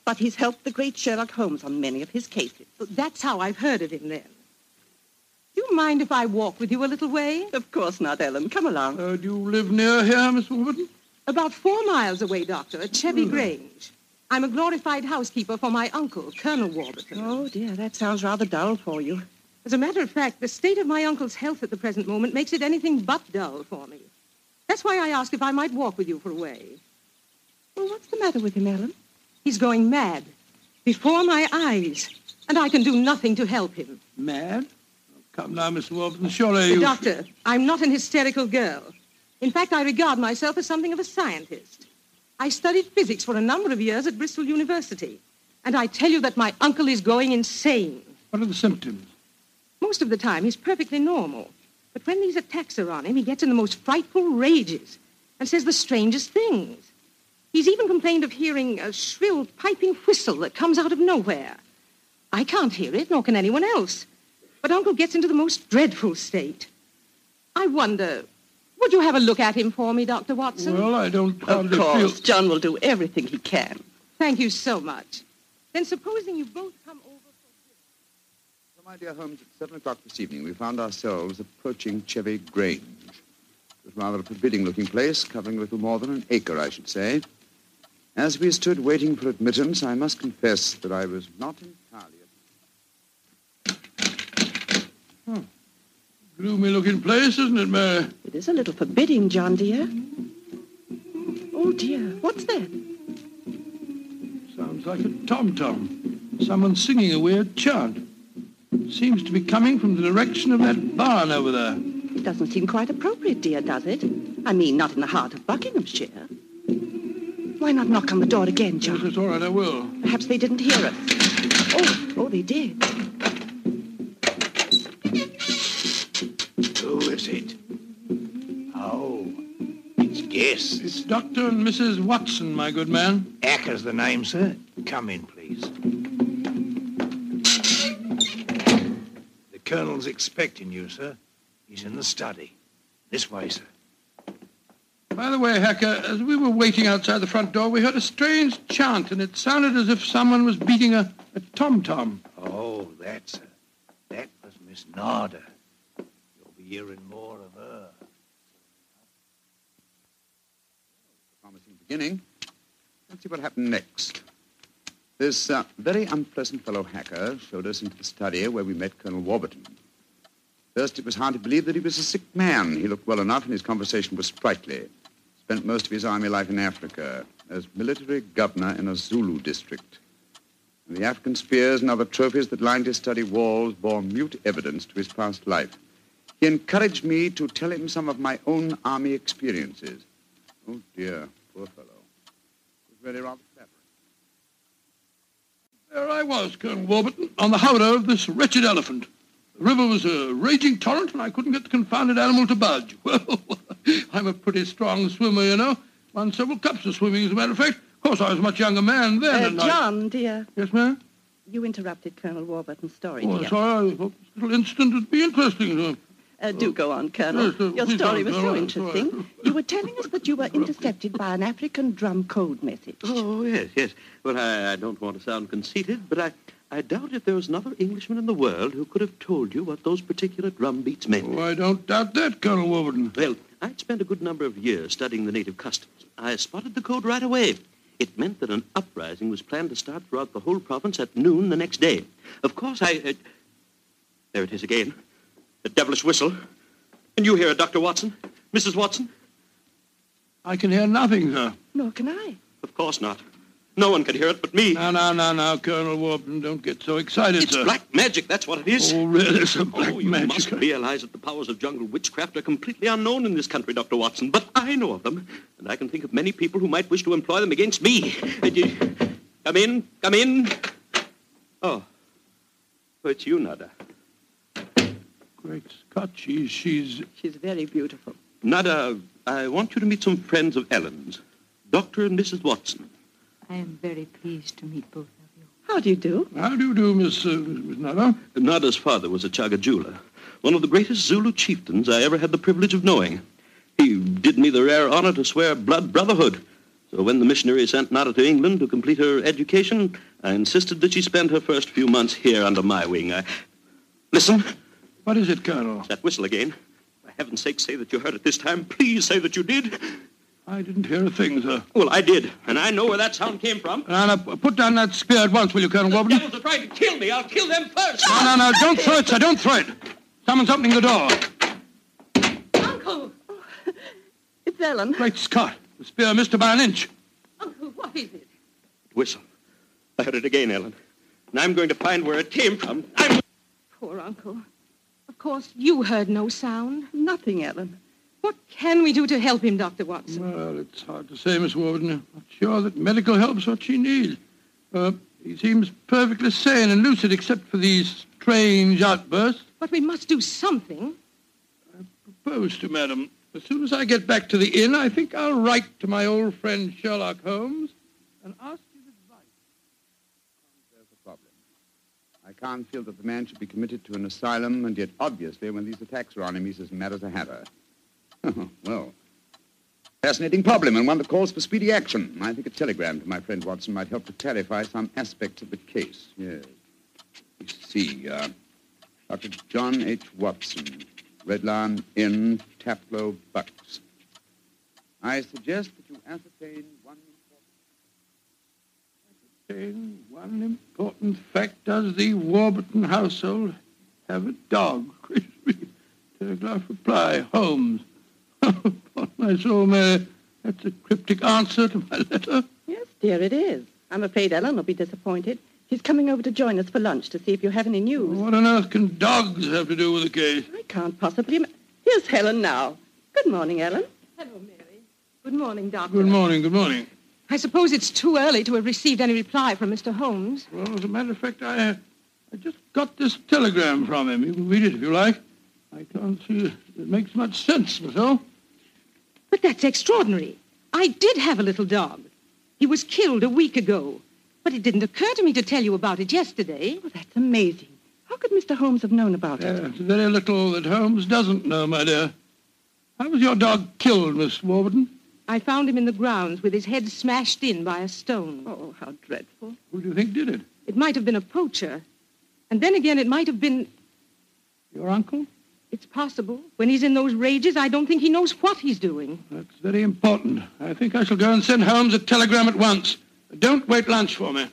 but he's helped the great Sherlock Holmes on many of his cases. That's how I've heard of him, then. Do you mind if I walk with you a little way? Of course not, Ellen. Come along. Do you live near here, Miss Warburton? About 4 miles away, Doctor, at Chevy Grange. I'm a glorified housekeeper for my uncle, Colonel Warburton. Oh, dear, that sounds rather dull for you. As a matter of fact, the state of my uncle's health at the present moment makes it anything but dull for me. That's why I asked if I might walk with you for a way. Well, what's the matter with him, Ellen? He's going mad. Before my eyes. And I can do nothing to help him. Mad? Oh, come now, Miss Warburton, surely you... Doctor, I'm not an hysterical girl. In fact, I regard myself as something of a scientist. I studied physics for a number of years at Bristol University. And I tell you that my uncle is going insane. What are the symptoms? Most of the time, he's perfectly normal. But when these attacks are on him, he gets in the most frightful rages and says the strangest things. He's even complained of hearing a shrill, piping whistle that comes out of nowhere. I can't hear it, nor can anyone else. But Uncle gets into the most dreadful state. I wonder, would you have a look at him for me, Dr. Watson? Well, I don't hardly feel... Of course, feel... John will do everything he can. Thank you so much. Then supposing you both come over... So, my dear Holmes, at 7 o'clock this evening, we found ourselves approaching Chevy Grange. It was rather a forbidding-looking place, covering a little more than an acre, I should say. As we stood waiting for admittance, I must confess that I was not entirely... Gloomy-looking place, isn't it, Mary? It is a little forbidding, John, dear. Oh, dear. What's that? Sounds like a tom-tom. Someone singing a weird chant. Seems to be coming from the direction of that barn over there. It doesn't seem quite appropriate, dear, does it? I mean, not in the heart of Buckinghamshire. Why not knock on the door again, John? Yes, it's all right, I will. Perhaps they didn't hear us. Oh, they did. Who is it? Oh, it's guests. It's Dr. and Mrs. Watson, my good man. Acker's the name, sir. Come in, please. The Colonel's expecting you, sir. He's in the study. This way, sir. By the way, Hacker, as we were waiting outside the front door, we heard a strange chant, and it sounded as if someone was beating a tom-tom. Oh, that was Miss Narda. You'll be hearing more of her. Promising beginning. Let's see what happened next. This very unpleasant fellow Hacker showed us into the study where we met Colonel Warburton. First, it was hard to believe that he was a sick man. He looked well enough, and his conversation was sprightly. Spent most of his army life in Africa as military governor in a Zulu district. And the African spears and other trophies that lined his study walls bore mute evidence to his past life. He encouraged me to tell him some of my own army experiences. Oh, dear, poor fellow. It was really rather flattering. There I was, Colonel Warburton, on the howdah of this wretched elephant. The river was a raging torrent, and I couldn't get the confounded animal to budge. Well, I'm a pretty strong swimmer, you know. Won several cups of swimming, as a matter of fact. Of course, I was a much younger man then. John, dear. Yes, ma'am? You interrupted Colonel Warburton's story, Oh, dear. sorry. I thought this little incident would be interesting. Do go on, Colonel. Yes, Your please story don't, was so Colonel. interesting. You were telling us that you were intercepted by an African drum code message. Oh, yes. Well, I don't want to sound conceited, but I doubt if there was another Englishman in the world who could have told you what those particular drum beats meant. Oh, I don't doubt that, Colonel Warburton. Well, I'd spent a good number of years studying the native customs. I spotted the code right away. It meant that an uprising was planned to start throughout the whole province at noon the next day. Of course, there it is again. The devilish whistle. Can you hear it, Dr. Watson? Mrs. Watson? I can hear nothing, sir. Nor can I. Of course not. No one can hear it but me. Now, Colonel Warburton, don't get so excited, it's sir. It's black magic, that's what it is. Oh, really, sir, black you magic? You must realize that the powers of jungle witchcraft are completely unknown in this country, Dr. Watson. But I know of them, and I can think of many people who might wish to employ them against me. Come in. Oh, it's you, Nada. Great Scott, she's very beautiful. Nada, I want you to meet some friends of Ellen's, Dr. and Mrs. Watson. I am very pleased to meet both of you. How do you do? How do you do, Miss Nada? Nada's father was a Chagajula, one of the greatest Zulu chieftains I ever had the privilege of knowing. He did me the rare honor to swear blood brotherhood. So when the missionary sent Nada to England to complete her education, I insisted that she spend her first few months here under my wing. Listen. What is it, Colonel? That whistle again. For heaven's sake, say that you heard it this time. Please say that you did. I didn't hear a thing, sir. Well, I did, and I know where that sound came from. Now, put down that spear at once, will you, Colonel Warburton? The devils are trying to kill me. I'll kill them first. No, don't throw it, sir, don't throw it. Someone's opening the door. Uncle! It's Ellen. Great Scott. The spear missed her by an inch. Uncle, what is it? Whistle. I heard it again, Ellen. And I'm going to find where it came from. Poor Uncle. Of course, you heard no sound. Nothing, Ellen. What can we do to help him, Dr. Watson? Well, it's hard to say, Miss Warburton. I'm not sure that medical help's what she needs. He seems perfectly sane and lucid except for these strange outbursts. But we must do something. I propose to, madam. As soon as I get back to the inn, I think I'll write to my old friend Sherlock Holmes and ask his advice. There's a problem. I can't feel that the man should be committed to an asylum, and yet, obviously, when these attacks are on him, he's as mad as a hatter. Well, fascinating problem, and one that calls for speedy action. I think a telegram to my friend Watson might help to clarify some aspects of the case. Yes. You see, Dr. John H. Watson, Red Lion Inn, Taplow, Bucks. I suggest that you ascertain one important fact. Does the Warburton household have a dog? Telegraph reply, Holmes. Upon my soul, Mary, that's a cryptic answer to my letter. Yes, dear, it is. I'm afraid Ellen will be disappointed. She's coming over to join us for lunch to see if you have any news. What on earth can dogs have to do with the case? I can't possibly... Here's Helen now. Good morning, Ellen. Hello, Mary. Good morning, Doctor. Good morning, good morning. I suppose it's too early to have received any reply from Mr. Holmes. Well, as a matter of fact, I just got this telegram from him. You can read it if you like. I can't see it makes much sense, myself. But that's extraordinary. I did have a little dog. He was killed a week ago. But it didn't occur to me to tell you about it yesterday. Well, that's amazing. How could Mr. Holmes have known about it? There's very little that Holmes doesn't know, my dear. How was your dog killed, Miss Warburton? I found him in the grounds with his head smashed in by a stone. Oh, how dreadful. Who do you think did it? It might have been a poacher. And then again, it might have been... Your uncle? It's possible. When he's in those rages, I don't think he knows what he's doing. That's very important. I think I shall go and send Holmes a telegram at once. Don't wait lunch for me.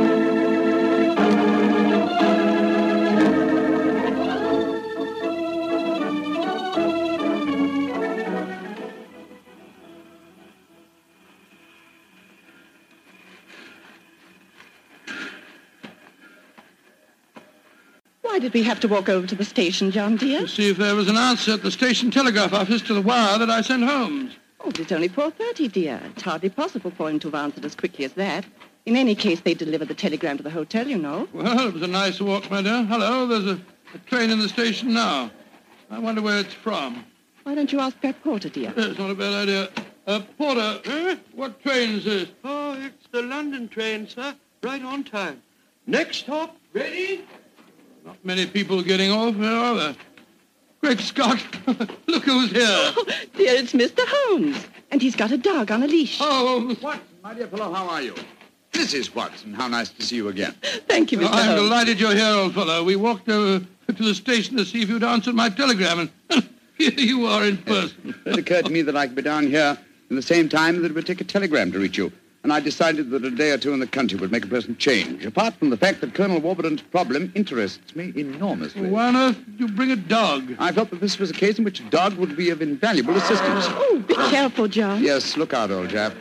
Why did we have to walk over to the station, John, dear? To see if there was an answer at the station telegraph office to the wire that I sent Holmes. Oh, but it's only 4:30, dear. It's hardly possible for him to have answered as quickly as that. In any case, they delivered the telegram to the hotel, you know. Well, it was a nice walk, my dear. Hello, there's a train in the station now. I wonder where it's from. Why don't you ask that porter, dear? It's not a bad idea. Porter, what train is this? Oh, it's the London train, sir. Right on time. Next stop, ready? Not many people getting off here, are there? Great Scott! Look who's here. Oh, dear, it's Mr. Holmes. And he's got a dog on a leash. Oh, Watson, my dear fellow, how are you? Mrs. Watson, how nice to see you again. Thank you, Mr. I'm Holmes. delighted you're here, old fellow. We walked over to the station to see if you'd answered my telegram, and here you are in person. It occurred to me that I could be down here in the same time that it would take a telegram to reach you. And I decided that a day or two in the country would make a pleasant change, apart from the fact that Colonel Warburton's problem interests me enormously. Why on earth did you bring a dog? I felt that this was a case in which a dog would be of invaluable assistance. Oh, be careful, John. Yes, look out, old chap.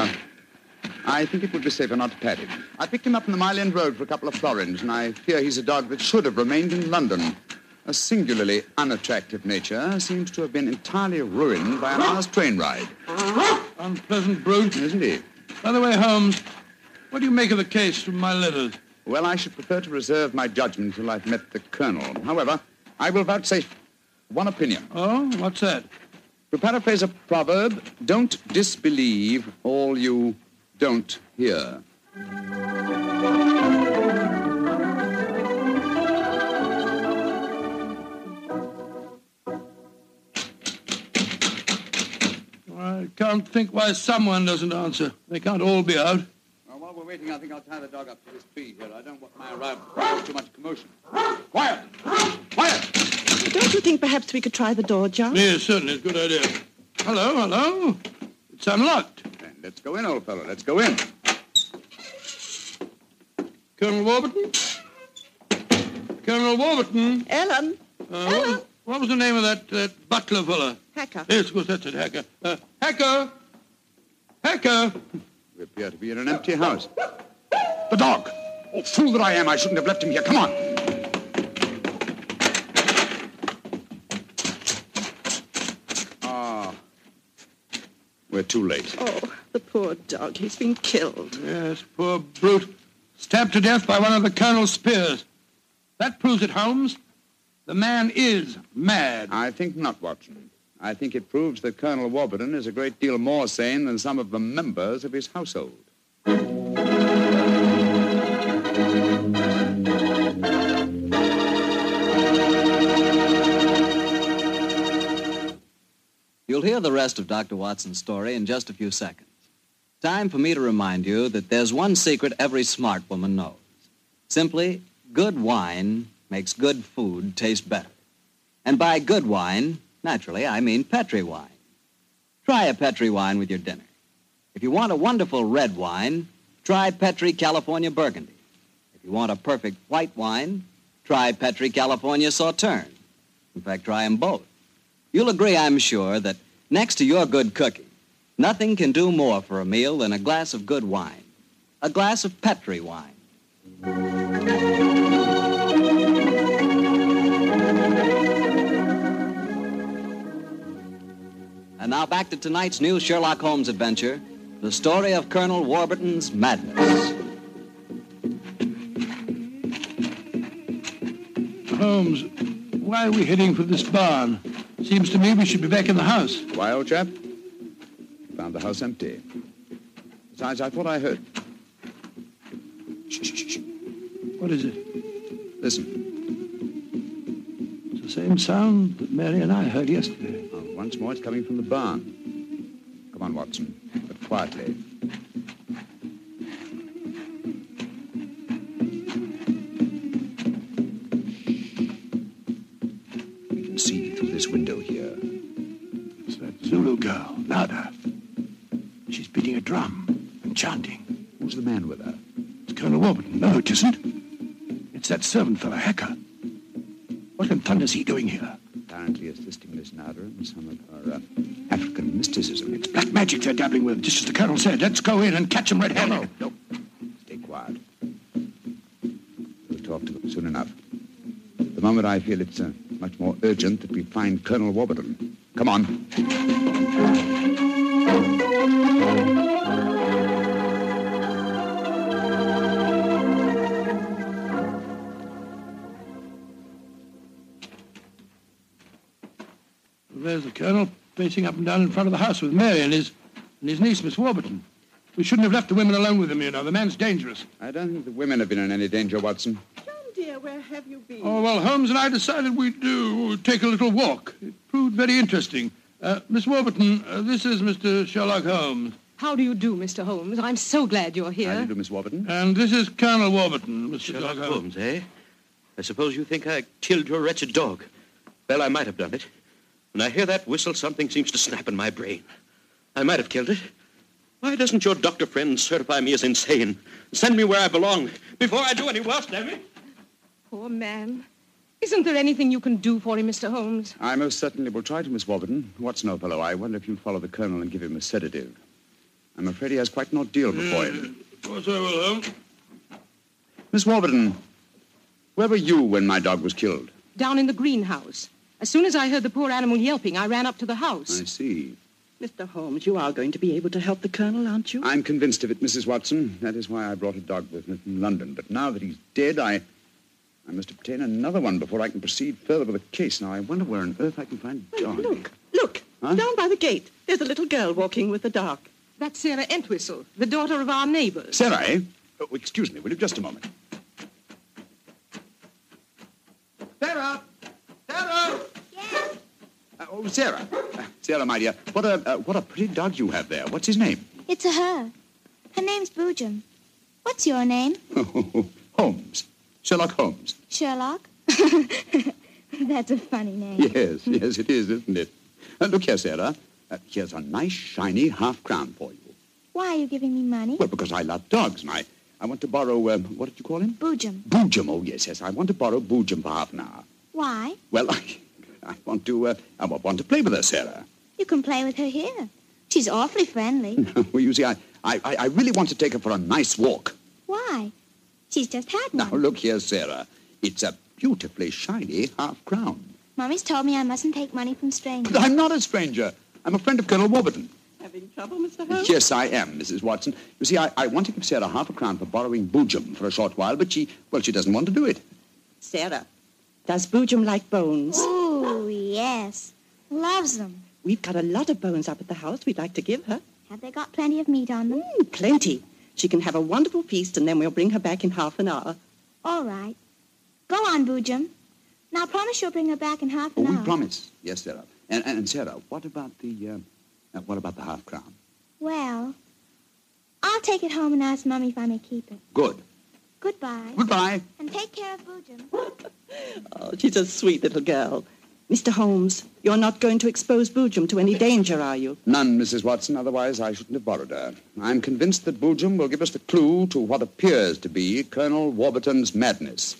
I think it would be safer not to pat him. I picked him up in the Mile End Road for a couple of florins, and I fear he's a dog that should have remained in London. A singularly unattractive nature seems to have been entirely ruined by an hour's train ride. Unpleasant brute. Isn't he? By the way, Holmes, what do you make of the case from my letters? Well, I should prefer to reserve my judgment until I've met the Colonel. However, I will vouchsafe one opinion. Oh, what's that? To paraphrase a proverb, don't disbelieve all you don't hear. I can't can't think why someone doesn't answer. They can't all be out. Well, while we're waiting, I think I'll tie the dog up to this tree here. I don't want my arrival to cause too much commotion. Quiet! Quiet! Don't you think perhaps we could try the door, John? Yes, certainly. It's a good idea. Hello. It's unlocked. Then let's go in, old fellow. Let's go in. Colonel Warburton? Colonel Warburton? Ellen? Ellen? What was the name of that butler fella? Hacker. Yes, of course, that's it, Hacker. Hacker! Hacker! We appear to be in an empty house. The dog! Oh, fool that I am, I shouldn't have left him here. Come on! We're too late. Oh, the poor dog. He's been killed. Yes, poor brute. Stabbed to death by one of the Colonel's spears. That proves it, Holmes. The man is mad. I think not, Watson. I think it proves that Colonel Warburton is a great deal more sane than some of the members of his household. You'll hear the rest of Dr. Watson's story in just a few seconds. Time for me to remind you that there's one secret every smart woman knows. Simply, good wine makes good food taste better. And by good wine, naturally, I mean Petri wine. Try a Petri wine with your dinner. If you want a wonderful red wine, try Petri California Burgundy. If you want a perfect white wine, try Petri California Sauterne. In fact, try them both. You'll agree, I'm sure, that next to your good cooking, nothing can do more for a meal than a glass of good wine. A glass of Petri wine. And now back to tonight's new Sherlock Holmes adventure, the story of Colonel Warburton's madness. Holmes, why are we heading for this barn? Seems to me we should be back in the house. Why, old chap? Found the house empty. Besides, I thought I heard. Shh. What is it? Listen. It's the same sound that Mary and I heard yesterday. Oh, once more, it's coming from the barn. Come on, Watson, but quietly. We can see through this window here. It's that Zulu girl, Nada. She's beating a drum and chanting. Who's the man with her? It's Colonel Warburton. No, it isn't. It's that servant fellow, Hacker. What in thunder's he doing here? Apparently assisting Miss Nada in some of her African mysticism. It's black magic they're dabbling with, just as the Colonel said. Let's go in and catch them red-handed. No. Stay quiet. We'll talk to them soon enough. The moment I feel it's much more urgent that we find Colonel Warburton. Come on. There's the Colonel pacing up and down in front of the house with Mary and his niece, Miss Warburton. We shouldn't have left the women alone with him, you know. The man's dangerous. I don't think the women have been in any danger, Watson. John, dear, where have you been? Oh, well, Holmes and I decided we'd take a little walk. It proved very interesting. Miss Warburton, this is Mr. Sherlock Holmes. How do you do, Mr. Holmes? I'm so glad you're here. How do you do, Miss Warburton? And this is Colonel Warburton, Mr. Sherlock Holmes, eh? I suppose you think I killed your wretched dog. Well, I might have done it. When I hear that whistle, something seems to snap in my brain. I might have killed it. Why doesn't your doctor friend certify me as insane? Send me where I belong before I do any worse, damn it. Poor man. Isn't there anything you can do for him, Mr. Holmes? I most certainly will try to, Miss Warburton. Watson, old fellow, I wonder if you'll follow the Colonel and give him a sedative. I'm afraid he has quite an ordeal before him. Of course I will, Holmes. Miss Warburton, where were you when my dog was killed? Down in the greenhouse. As soon as I heard the poor animal yelping, I ran up to the house. I see. Mr. Holmes, you are going to be able to help the Colonel, aren't you? I'm convinced of it, Mrs. Watson. That is why I brought a dog with me from London. But now that he's dead, I must obtain another one before I can proceed further with the case. Now, I wonder where on earth I can find Johnny. Look. Huh? Down by the gate. There's a little girl walking with the dog. That's Sarah Entwistle, the daughter of our neighbors. Sarah, eh? Oh, excuse me, will you? Just a moment. Sarah! Sarah! Yes? Oh, Sarah. Sarah, my dear, what a pretty dog you have there. What's his name? It's a her. Her name's Boojum. What's your name? Holmes. Sherlock Holmes. Sherlock? That's a funny name. Yes, it is, isn't it? Look here, Sarah. Here's a nice, shiny half-crown for you. Why are you giving me money? Well, because I love dogs, and I want to borrow, what did you call him? Boojum. Boojum, oh, yes. I want to borrow Boojum for half an hour. Why? Well, I want to play with her, Sarah. You can play with her here. She's awfully friendly. Well, you see, I really want to take her for a nice walk. Why? She's just had one. Now, look here, Sarah. It's a beautifully shiny half-crown. Mommy's told me I mustn't take money from strangers. But I'm not a stranger. I'm a friend of Colonel Warburton. Having trouble, Mr. Holmes? Yes, I am, Mrs. Watson. You see, I want to give Sarah half a crown for borrowing Boojum for a short while, but she doesn't want to do it. Sarah, does Boojum like bones? Oh, yes. Loves them. We've got a lot of bones up at the house we'd like to give her. Have they got plenty of meat on them? Plenty. She can have a wonderful feast, and then we'll bring her back in half an hour. All right. Go on, Boojum. Now, promise you'll bring her back in half an hour. We promise. Yes, Sarah. And Sarah, what about the half crown? Well, I'll take it home and ask Mummy if I may keep it. Good. Goodbye. Goodbye. And take care of Boojum. Oh, she's a sweet little girl. Mr. Holmes, you're not going to expose Boojum to any danger, are you? None, Mrs. Watson. Otherwise, I shouldn't have borrowed her. I'm convinced that Boojum will give us the clue to what appears to be Colonel Warburton's madness.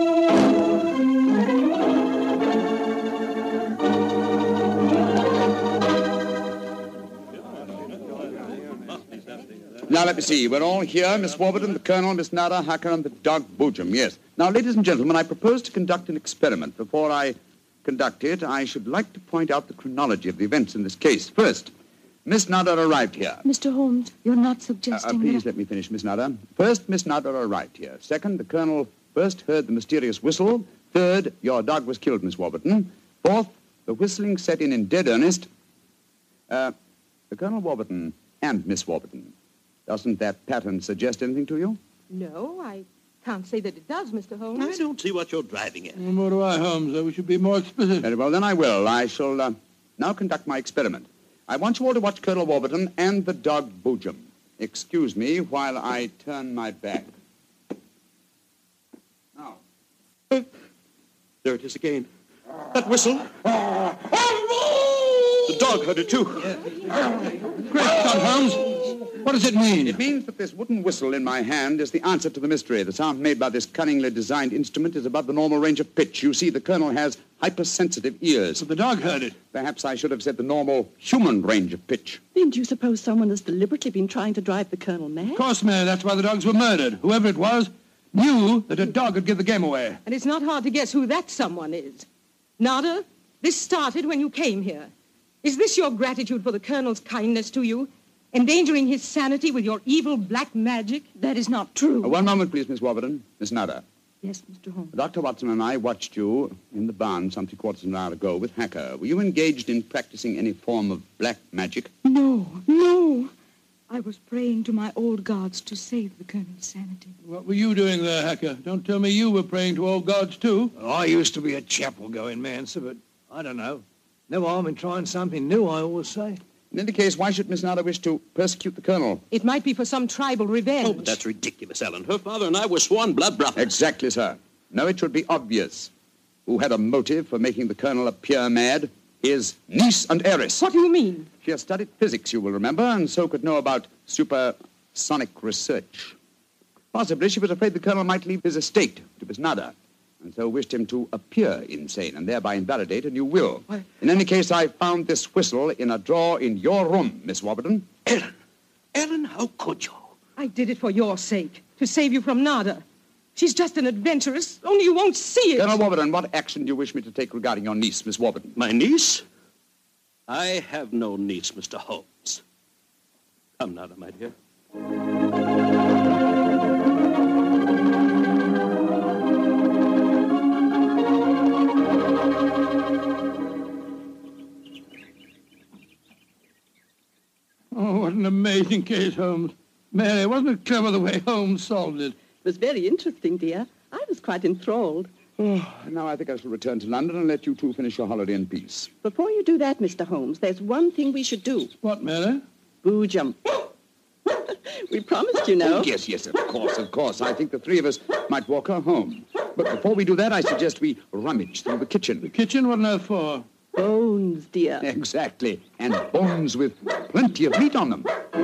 Now, let me see. We're all here. Miss Warburton, the Colonel, Miss Nada, Hacker, and the dog Boojum. Yes. Now, ladies and gentlemen, I propose to conduct an experiment. Before I conduct it, I should like to point out the chronology of the events in this case. First, Miss Nada arrived here. Mr. Holmes, you're not suggesting Please let me finish, Miss Nada. First, Miss Nada arrived here. Second, the Colonel first heard the mysterious whistle. Third, your dog was killed, Miss Warburton. Fourth, the whistling set in dead earnest. The Colonel Warburton and Miss Warburton. Doesn't that pattern suggest anything to you? No, I can't say that it does, Mr. Holmes. I don't see what you're driving at. Nor do I, Holmes. We should be more explicit. Very well, then I will. I shall now conduct my experiment. I want you all to watch Colonel Warburton and the dog Boojum. Excuse me while I turn my back. Now. There it is again. That whistle. The dog heard it, too. Great Scott, Holmes. What does it mean? It means that this wooden whistle in my hand is the answer to the mystery. The sound made by this cunningly designed instrument is above the normal range of pitch. You see, the Colonel has hypersensitive ears. But the dog heard it. Perhaps I should have said the normal human range of pitch. Then do you suppose someone has deliberately been trying to drive the Colonel mad? Of course, Mary. That's why the dogs were murdered. Whoever it was knew that a dog would give the game away. And it's not hard to guess who that someone is. Nada, this started when you came here. Is this your gratitude for the Colonel's kindness to you? Endangering his sanity with your evil black magic? That is not true. One moment, please, Miss Warburton. Miss Nada. Yes, Mr. Holmes. Dr. Watson and I watched you in the barn some 3/4 of an hour ago with Hacker. Were you engaged in practicing any form of black magic? No. I was praying to my old gods to save the Colonel's sanity. What were you doing there, Hacker? Don't tell me you were praying to old gods, too. I used to be a chapel-going man, sir, but I don't know. No harm in trying something new, I always say. In any case, why should Miss Nada wish to persecute the Colonel? It might be for some tribal revenge. Oh, but that's ridiculous, Ellen. Her father and I were sworn blood brothers. Exactly, sir. No, it should be obvious. Who had a motive for making the Colonel appear mad? His niece and heiress. What do you mean? She has studied physics, you will remember, and so could know about supersonic research. Possibly she was afraid the Colonel might leave his estate to Miss Nada, and so wished him to appear insane and thereby invalidate a new will. What? In any case, I found this whistle in a drawer in your room, Miss Warburton. Ellen, how could you? I did it for your sake, to save you from Nada. She's just an adventuress, only you won't see it. Colonel Warburton, what action do you wish me to take regarding your niece, Miss Warburton? My niece? I have no niece, Mr. Holmes. Come, Nada, my dear. Oh, what an amazing case, Holmes. Mary, wasn't it clever the way Holmes solved it? It was very interesting, dear. I was quite enthralled. Oh, now I think I shall return to London and let you two finish your holiday in peace. Before you do that, Mr. Holmes, there's one thing we should do. What, Mary? Boojum. We promised, you know. Oh, yes, of course. I think the three of us might walk her home. But before we do that, I suggest we rummage through the kitchen. The kitchen? What on earth for? Bones, dear. Exactly. And bones with plenty of meat on them.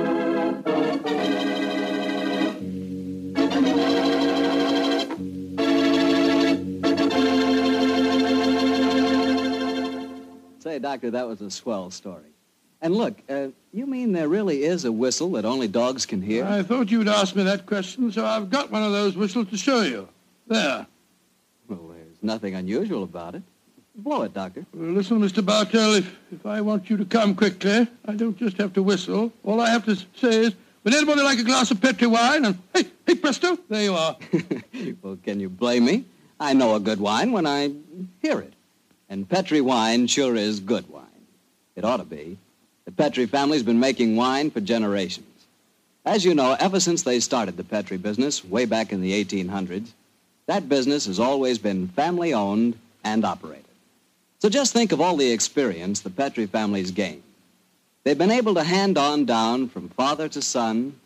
Say, Doctor, that was a swell story. And look, you mean there really is a whistle that only dogs can hear? I thought you'd ask me that question, so I've got one of those whistles to show you. There. Well, there's nothing unusual about it. Blow it, Doctor. Well, listen, Mr. Bartell, if I want you to come quickly, I don't just have to whistle. All I have to say is, would anybody like a glass of Petri wine? And hey, presto, there you are. Well, can you blame me? I know a good wine when I hear it. And Petri wine sure is good wine. It ought to be. The Petri family's been making wine for generations. As you know, ever since they started the Petri business way back in the 1800s, that business has always been family-owned and operated. So just think of all the experience the Petri family's gained. They've been able to hand on down from father to son,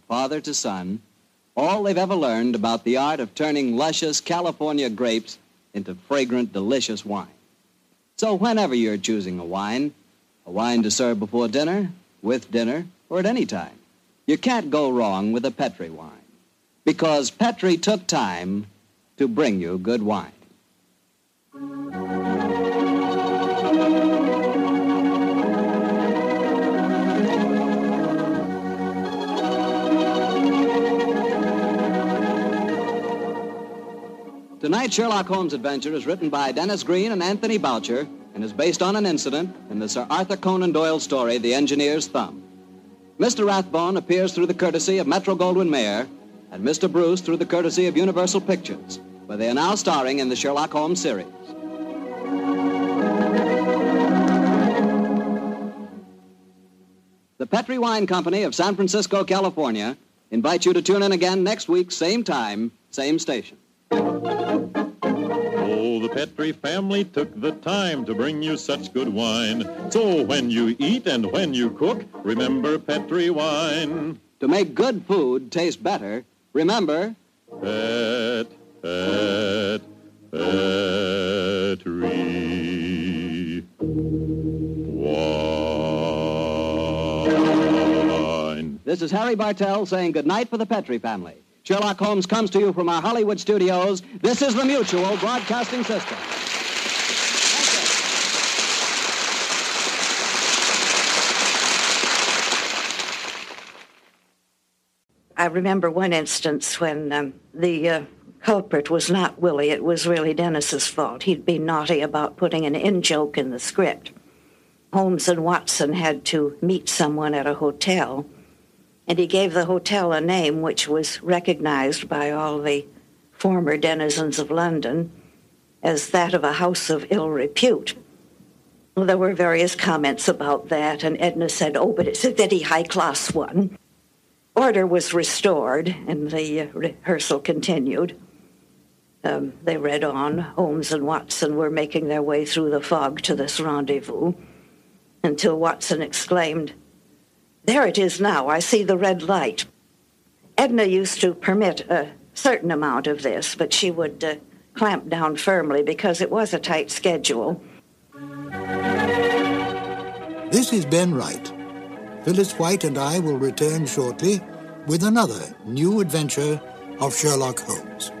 all they've ever learned about the art of turning luscious California grapes into fragrant, delicious wine. So whenever you're choosing a wine to serve before dinner, with dinner, or at any time, you can't go wrong with a Petri wine. Because Petri took time to bring you good wine. Tonight's Sherlock Holmes adventure is written by Dennis Green and Anthony Boucher and is based on an incident in the Sir Arthur Conan Doyle story, The Engineer's Thumb. Mr. Rathbone appears through the courtesy of Metro-Goldwyn-Mayer and Mr. Bruce through the courtesy of Universal Pictures, where they are now starring in the Sherlock Holmes series. The Petri Wine Company of San Francisco, California, invites you to tune in again next week, same time, same station. Oh, the Petri family took the time to bring you such good wine. So when you eat and when you cook, remember Petri wine. To make good food taste better, remember... Petri wine. This is Harry Bartell saying goodnight for the Petri family. Sherlock Holmes comes to you from our Hollywood studios. This is the Mutual Broadcasting System. I remember one instance when the culprit was not Willie. It was really Dennis's fault. He'd been naughty about putting an in-joke in the script. Holmes and Watson had to meet someone at a hotel, and he gave the hotel a name which was recognized by all the former denizens of London as that of a house of ill repute. Well, there were various comments about that, and Edna said, oh, but it's a very high-class one. Order was restored, and the rehearsal continued. They read on. Holmes and Watson were making their way through the fog to this rendezvous, until Watson exclaimed, there it is now, I see the red light. Edna used to permit a certain amount of this, but she would clamp down firmly because it was a tight schedule. This is Ben Wright. Phyllis White and I will return shortly with another new adventure of Sherlock Holmes.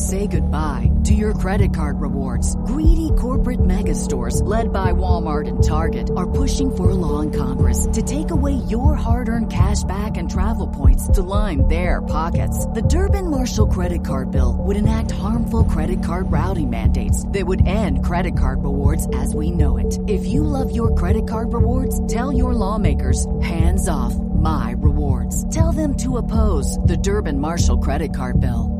say goodbye to your credit card rewards. Greedy corporate mega stores, led by Walmart and Target, are pushing for a law in Congress to take away your hard-earned cash back and travel points to line their pockets. The Durbin-Marshall credit card bill would enact harmful credit card routing mandates that would end credit card rewards as we know it. If you love your credit card rewards, tell your lawmakers, hands off my rewards. Tell them to oppose the Durbin-Marshall credit card bill.